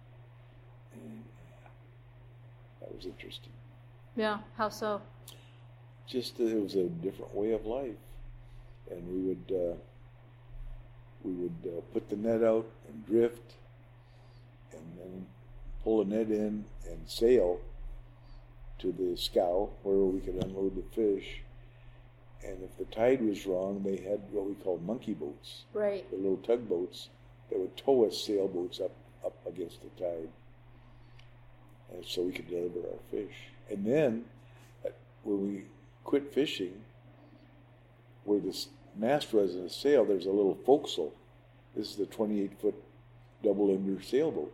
and uh, that was interesting. Yeah. How so? Just that it was a different way of life, and we would. Uh, We would uh, put the net out and drift, and then pull the net in and sail to the scow where we could unload the fish. And if the tide was wrong, they had what we called monkey boats, right? The little tugboats that would tow us sailboats up up against the tide, and so we could deliver our fish. And then uh, when we quit fishing, where this mast was in a sail, there's a little forecastle. This is the twenty-eight foot double-ender sailboat.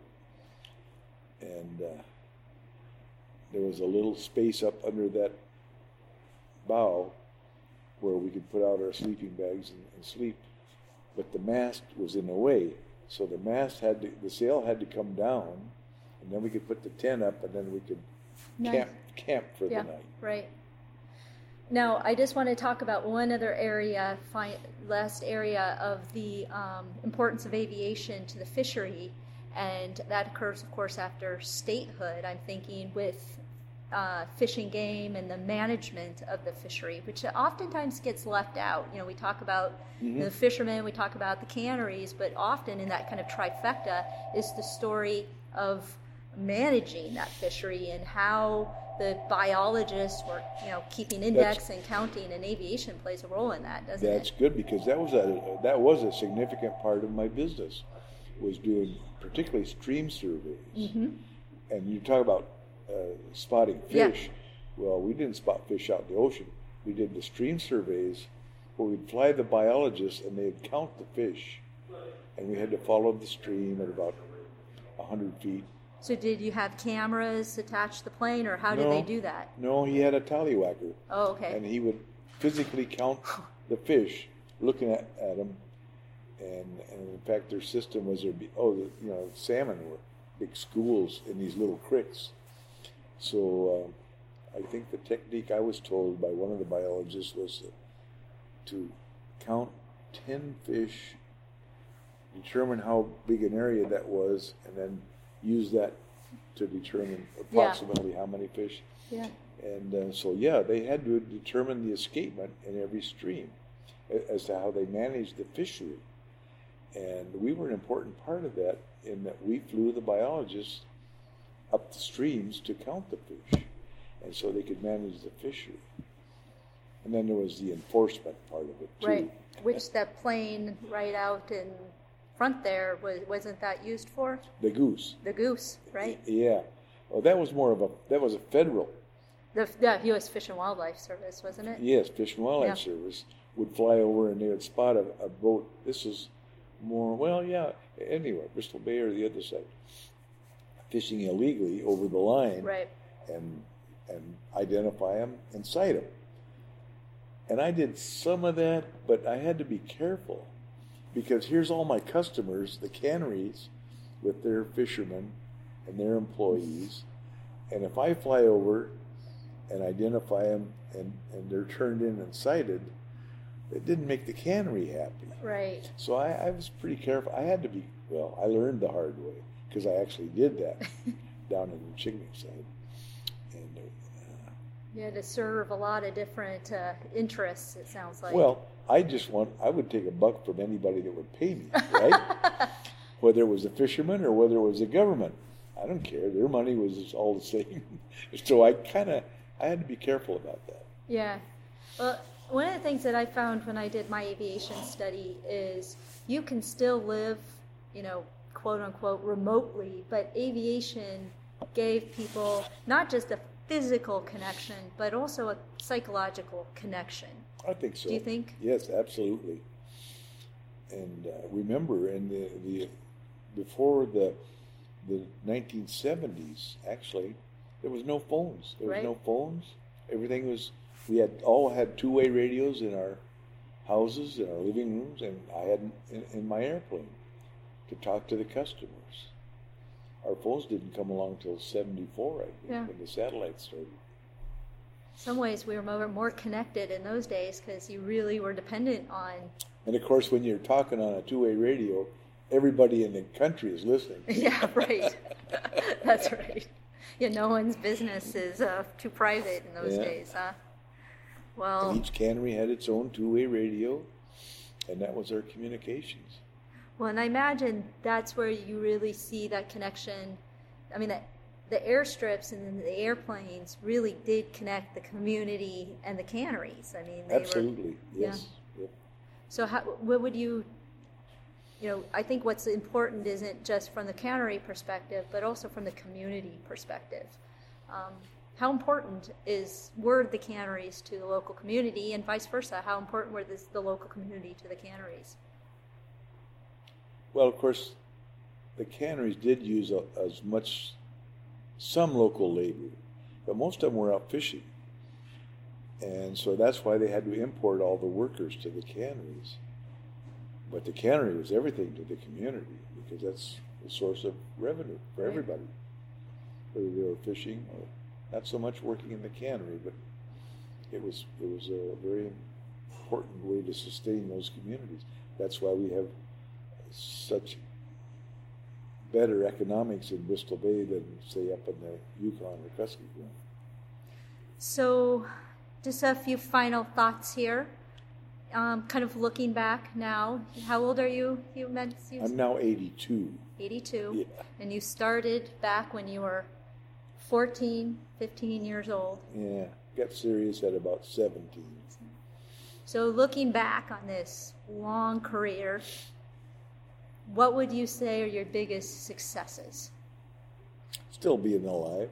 And uh, there was a little space up under that bow where we could put out our sleeping bags and, and sleep. But the mast was in the way. So the mast had to, the sail had to come down, and then we could put the tent up, and then we could nice. camp camp for yeah, the night. Right. Now, I just want to talk about one other area, fi- last area of the um, importance of aviation to the fishery, and that occurs, of course, after statehood. I'm thinking with uh, Fish and Game and the management of the fishery, which oftentimes gets left out. You know, we talk about mm-hmm. you know, the fishermen, we talk about the canneries, but often in that kind of trifecta is the story of managing that fishery and how the biologists were, you know, keeping index that's, and counting, and aviation plays a role in that, doesn't that's it? That's good, because that was a that was a significant part of my business, was doing particularly stream surveys. Mm-hmm. And you talk about uh, spotting fish. Yeah. Well, we didn't spot fish out in the ocean. We did the stream surveys where we'd fly the biologists and they'd count the fish, and we had to follow the stream at about one hundred feet. So did you have cameras attached to the plane, or how did no, they do that? No, he had a tallywhacker. Oh, okay. And he would physically count the fish, looking at, at them. And, and in fact, their system was, there be, oh, the, you know, salmon were big schools in these little creeks. So uh, I think the technique I was told by one of the biologists was to count ten fish, determine how big an area that was, and then use that to determine approximately yeah. how many fish. Yeah. And uh, so, yeah, they had to determine the escapement in every stream as to how they managed the fishery. And we were an important part of that in that we flew the biologists up the streams to count the fish, and so they could manage the fishery. And then there was the enforcement part of it, too. Right, which that plane right out in front there, was, wasn't that used for? The Goose. The Goose, right? Yeah. Well, that was more of a, that was a federal. The, the U S Fish and Wildlife Service, wasn't it? Yes, Fish and Wildlife yeah. Service would fly over and they would spot a, a boat. This was more, well, yeah, anyway, Bristol Bay or the other side, fishing illegally over the line, right. and and identify them and sight them. And I did some of that, but I had to be careful because here's all my customers, the canneries, with their fishermen and their employees, and if I fly over and identify them and, and they're turned in and sighted, it didn't make the cannery happy. Right. So I, I was pretty careful. I had to be, well, I learned the hard way because I actually did that down in the Chicknick side. And uh, you had to serve a lot of different uh, interests, it sounds like. Well, I just want, I would take a buck from anybody that would pay me, right? Whether it was a fisherman or whether it was the government. I don't care. Their money was all the same. So I kind of, I had to be careful about that. Yeah. Well, one of the things that I found when I did my aviation study is you can still live, you know, quote unquote, remotely, but aviation gave people not just a physical connection, but also a psychological connection. I think so. Do you think? Yes, absolutely. And uh, remember, in the, the before the the nineteen seventies, actually, there was no phones. There was right. no phones. Everything was. We had all had two-way radios in our houses, in our living rooms, and I had in, in my airplane to talk to the customers. Our phones didn't come along until seventy-four, I think, yeah. when the satellites started. In some ways, we were more, more connected in those days because you really were dependent on... And, of course, when you're talking on a two-way radio, everybody in the country is listening. Yeah, right. That's right. Yeah, no one's business is uh, too private in those yeah. days, huh? Well, and each cannery had its own two-way radio, and that was our communications. Well, and I imagine that's where you really see that connection. I mean, the, the airstrips and the airplanes really did connect the community and the canneries. I mean, they absolutely, were, yes. Yeah. Yep. So, how, what would you? You know, I think what's important isn't just from the cannery perspective, but also from the community perspective. Um, How important is were the canneries to the local community, and vice versa? How important were this, the local community to the canneries? Well, of course, the canneries did use a, as much, some local labor, but most of them were out fishing. And so that's why they had to import all the workers to the canneries. But the cannery was everything to the community because that's the source of revenue for right. everybody, whether they were fishing or not so much working in the cannery, but it was it was a very important way to sustain those communities. That's why we have such better economics in Bristol Bay than, say, up in the Yukon or Kuskokwim. So, just a few final thoughts here. Um, kind of looking back now, how old are you? You meant you I'm now eighty-two. eighty-two, yeah. And you started back when you were fourteen, fifteen years old. Yeah, got serious at about seventeen. So looking back on this long career, what would you say are your biggest successes? Still being alive.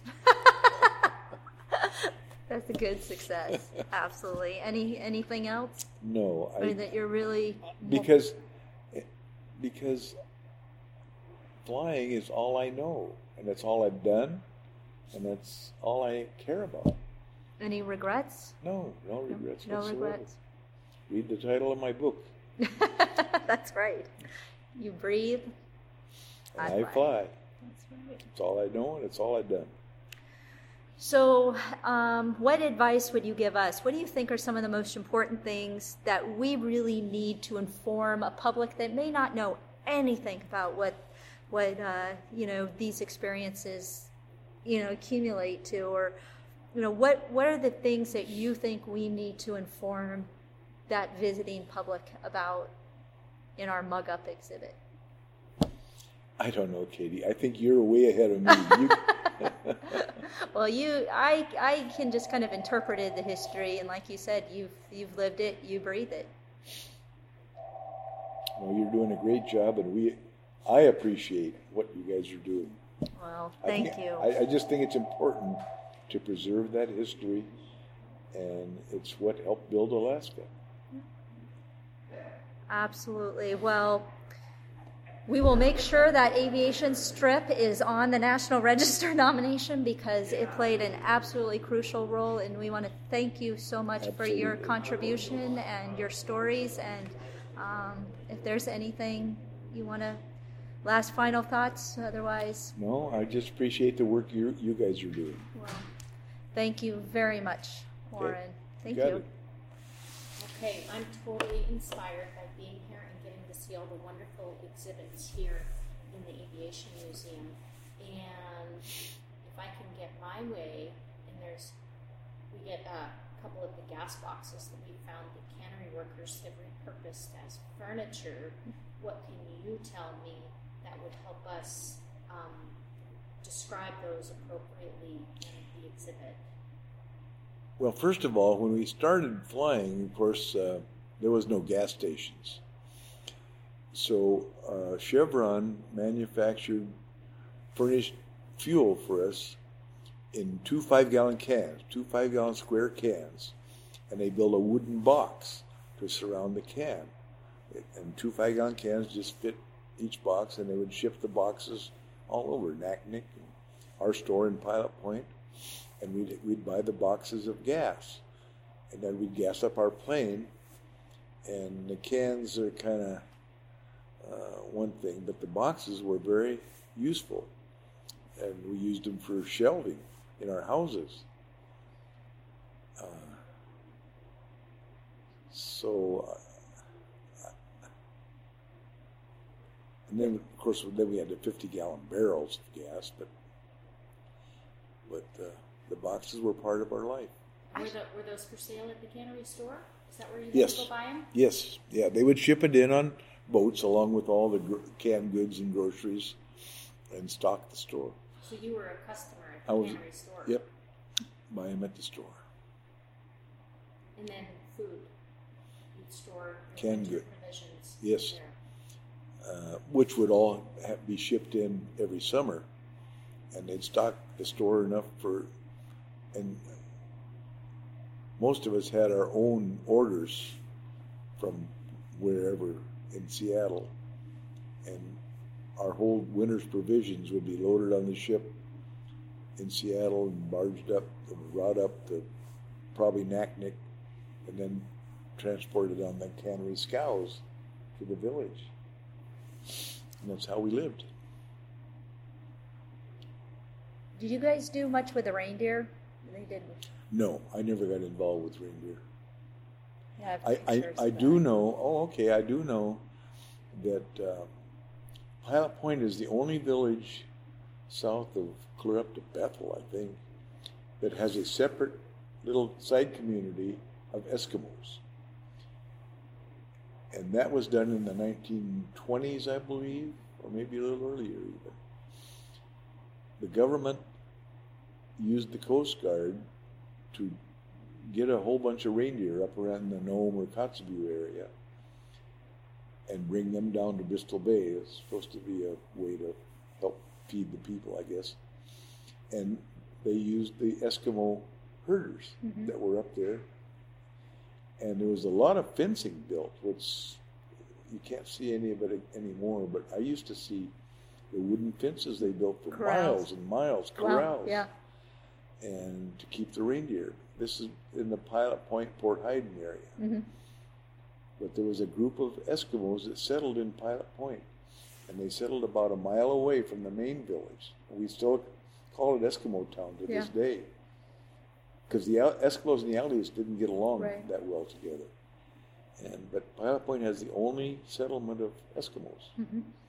That's a good success. Absolutely. Any anything else? No. I mean, that you're really... Because, because flying is all I know, and that's all I've done. And that's all I care about. Any regrets? No, no regrets no, no whatsoever. regrets. Read the title of my book. That's right. You breathe. And I, I fly. fly. That's right. It's all I know and it's all I've done. So, um, what advice would you give us? What do you think are some of the most important things that we really need to inform a public that may not know anything about what what uh, you know these experiences you know accumulate to, or you know what what are the things that you think we need to inform that visiting public about in our Mug Up exhibit? I don't know, Katie. I think you're way ahead of me. You... Well, you, I, I can just kind of interpret the history, and like you said, you've you've lived it, you breathe it. Well, you're doing a great job, and we, I appreciate what you guys are doing. Well, thank I think, you. I, I just think it's important to preserve that history, and it's what helped build Alaska. Absolutely. Well, we will make sure that Aviation Strip is on the National Register nomination because it played an absolutely crucial role, and we want to thank you so much Absolutely. for your contribution and your stories. And um, if there's anything you want to, last final thoughts, otherwise. No, I just appreciate the work you you guys are doing. Well, thank you very much, Warren. Okay. Thank Got you. it. Okay, I'm totally inspired by being here and getting to see all the wonderful exhibits here in the Aviation Museum. And if I can get my way, and there's, we get a couple of the gas boxes that we found that cannery workers have repurposed as furniture. What can you tell me that would help us um, describe those appropriately in the exhibit? Well, first of all, when we started flying, of course, uh, there was no gas stations. So uh, Chevron manufactured, furnished fuel for us in two five-gallon cans, two five-gallon square cans, and they built a wooden box to surround the can. And two five-gallon cans just fit each box, and they would ship the boxes all over Naknek, and our store in Pilot Point. And we'd, we'd buy the boxes of gas. And then we'd gas up our plane. And the cans are kind of uh, one thing, but the boxes were very useful. And we used them for shelving in our houses. Uh, so, uh, and then, of course, then we had the fifty-gallon barrels of gas, but, but, uh, the boxes were part of our life. Were, the, were those for sale at the cannery store? Is that where you Yes. go buy them? Yes. Yeah, they would ship it in on boats along with all the gr- canned goods and groceries and stock the store. So you were a customer at I the was, cannery store? Yep. Buy them at the store. And then food. You'd store Canned winter good. provisions Yes. there. Uh, which would all have, be shipped in every summer. And they'd stock the store enough for... And most of us had our own orders from wherever in Seattle, and our whole winter's provisions would be loaded on the ship in Seattle and barged up and brought up to probably Naknek, and then transported on the cannery scows to the village. And that's how we lived. Did you guys do much with the reindeer? They didn't. No, I never got involved with reindeer. Yeah, I, I, I do know, oh, okay, I do know that uh, Pilot Point is the only village south of, clear up to Bethel, I think, that has a separate little side community of Eskimos. And that was done in the nineteen twenties, I believe, or maybe a little earlier even. The government used the Coast Guard to get a whole bunch of reindeer up around the Nome or Kotzebue area and bring them down to Bristol Bay. It's supposed to be a way to help feed the people, I guess. And they used the Eskimo herders mm-hmm. that were up there. And there was a lot of fencing built, which you can't see any of it anymore, but I used to see the wooden fences they built for corrals. miles and miles, Wow. corrals. Yeah. And to keep the reindeer. This is in the Pilot Point, Port Hayden area. Mm-hmm. But there was a group of Eskimos that settled in Pilot Point, and they settled about a mile away from the main village. We still call it Eskimo Town to yeah. this day, because the Eskimos and the Aleutians didn't get along right. that well together. And but Pilot Point has the only settlement of Eskimos, mm-hmm.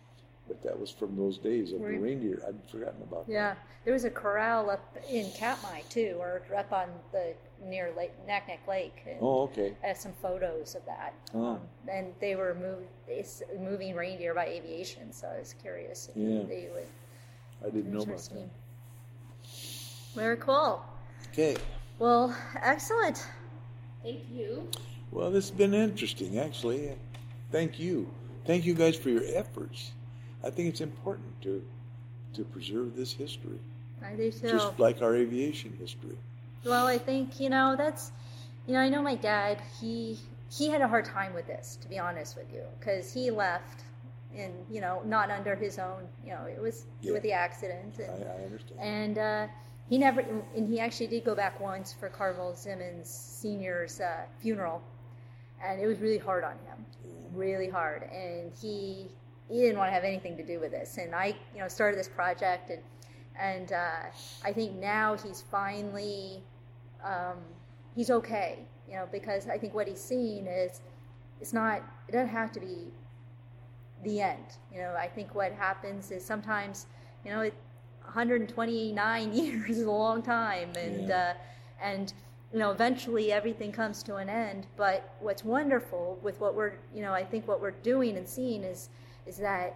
But that was from those days of Right. the reindeer. I'd forgotten about Yeah, there was a corral up in Katmai too, or up on the near Lake Naknek Lake. And that. Oh, okay. I have some photos of that. Oh. Um, and they were move, it's moving reindeer by aviation, so I was curious if Yeah. they would. I didn't know about Interesting. that. Very cool. Okay. Well, excellent. Thank you. Well, this has been interesting, actually. Thank you. Thank you guys for your efforts. I think it's important to to preserve this history, I do too. just like our aviation history. Well, I think, you know, that's, you know, I know my dad, he he had a hard time with this, to be honest with you, because he left and, you know, not under his own, you know, it was Yeah. with the accident. I, And, I understand. and uh, he never, and he actually did go back once for Carvel Simmons Senior's uh, funeral, and it was really hard on him, really hard. And he, he didn't want to have anything to do with this. And I, you know, started this project, and and uh, I think now he's finally, um, he's okay, you know, because I think what he's seeing is, it's not, it doesn't have to be the end. You know, I think what happens is sometimes, you know, it, one hundred twenty-nine years is a long time, and Yeah. uh, and you know, eventually everything comes to an end. But what's wonderful with what we're, you know, I think what we're doing and seeing is is that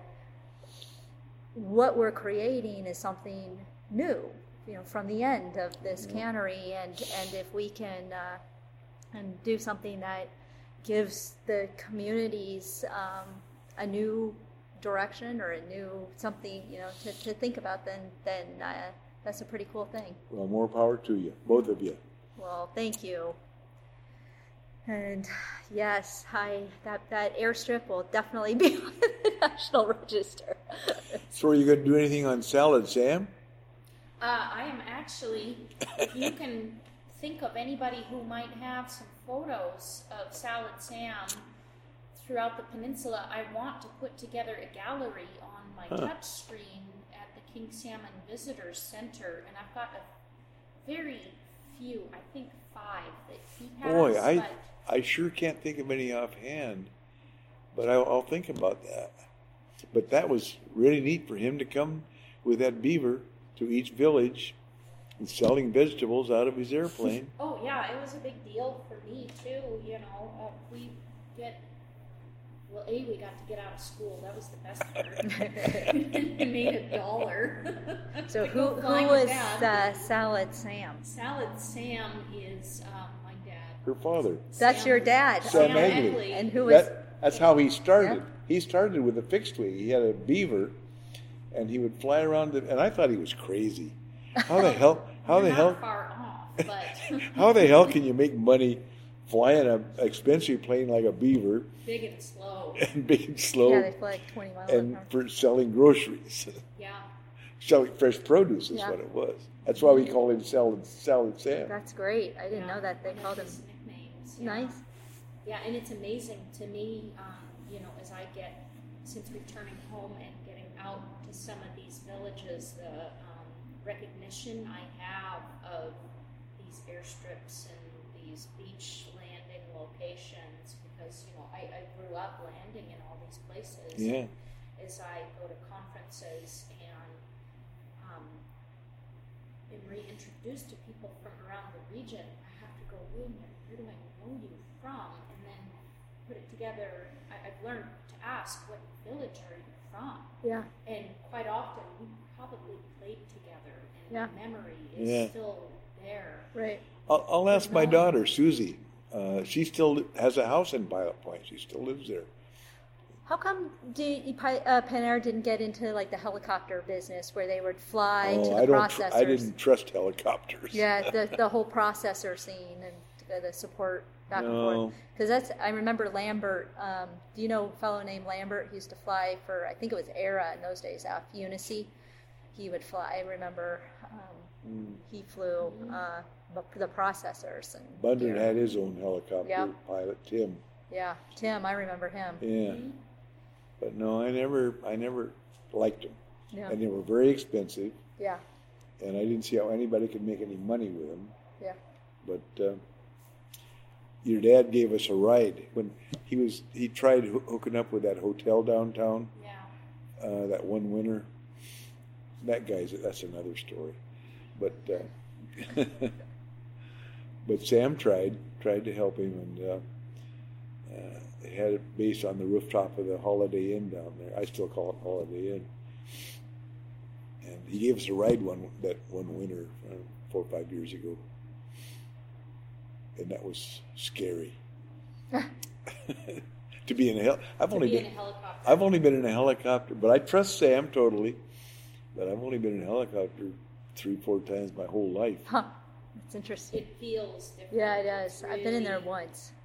what we're creating is something new, you know, from the end of this cannery, and and if we can uh, and do something that gives the communities um, a new direction or a new something, you know, to, to think about, then then uh, that's a pretty cool thing. Well, more power to you, both of you. Well, thank you. And yes, I that that airstrip will definitely be on the National Register. So, are you going to do anything on Salad Sam? Uh, I am actually, if you can think of anybody who might have some photos of Salad Sam throughout the peninsula, I want to put together a gallery on my Huh. touch screen at the King Salmon Visitors Center, and I've got a very few, I think five that he has. Boy, I but I sure can't think of any offhand, but I'll, I'll think about that. But that was really neat for him to come with that beaver to each village and selling vegetables out of his airplane. oh yeah, it was a big deal for me too. You know, uh, we get well. A, we got to get out of school. That was the best part. We made a dollar. So To who go who flying with was Dad. uh, Salad Sam? Salad Sam is um, my dad. Her father, That's Sam- your dad. Sam Sam Egley. Egley. And who was that, that's how he started. Yeah. He started with a fixed wing. He had a beaver, and he would fly around. The, and I thought he was crazy. How the hell? How You're the not hell? far off, but How the hell can you make money flying an expensive plane like a beaver big and slow. and big and slow? Yeah, they fly like twenty miles an and hour. for selling groceries, Yeah. selling fresh produce is Yeah. what it was. That's why we call him Salad Salad Sam. That's great. I didn't Yeah, know that they one of called him. his nicknames. Yeah. Nice. Yeah, and it's amazing to me, um, you know, as I get, since returning home and getting out to some of these villages, the um, recognition I have of these airstrips and these beach landing locations, because, you know, I, I grew up landing in all these places. Yeah. As I go to conferences and um, am reintroduced to people from around the region, I have to go, wait a minute, where do I know you from? And then put it together. I, I've learned to ask, what village are you from? Yeah. And quite often, we probably played together, and Yeah. the memory is Yeah. still there. Right. I'll, I'll ask my daughter Susie. Uh, she still li- has a house in Pilot Point. She still lives there. How come do you, Pi- uh, Panair didn't get into like the helicopter business where they would fly to Oh, the I don't. Tr- processors? I didn't trust helicopters. Yeah, the the whole processor scene and the, the support back and No. forth. Because that's I remember Lambert. Um, do you know a fellow named Lambert? He used to fly for I think it was Era in those days. Out Unicy, he would fly. I remember um, Mm. he flew uh, the- the processors and Bundy gear. had his own helicopter Yep. pilot, Tim. Yeah, Tim. I remember him. Yeah. Mhm. But no, I never. I never liked them, Yeah, and they were very expensive. yeah, And I didn't see how anybody could make any money with them. yeah. But uh, your dad gave us a ride when he was he tried hoo- hooking up with that hotel downtown. Yeah. uh, that one winter. That guy's that's another story, but uh, but Sam tried tried to help him, and uh, uh, they had it based on the rooftop of the Holiday Inn down there. I still call it Holiday Inn. And he gave us a ride one that one winter uh, four or five years ago, and that was scary. To be in a hel- I've to only be been in a helicopter. I've only been in a helicopter, but I trust Sam totally. But I've only been in a helicopter three, four times my whole life. Huh. That's interesting. It feels different. Yeah, it does. It's I've been in there really- once.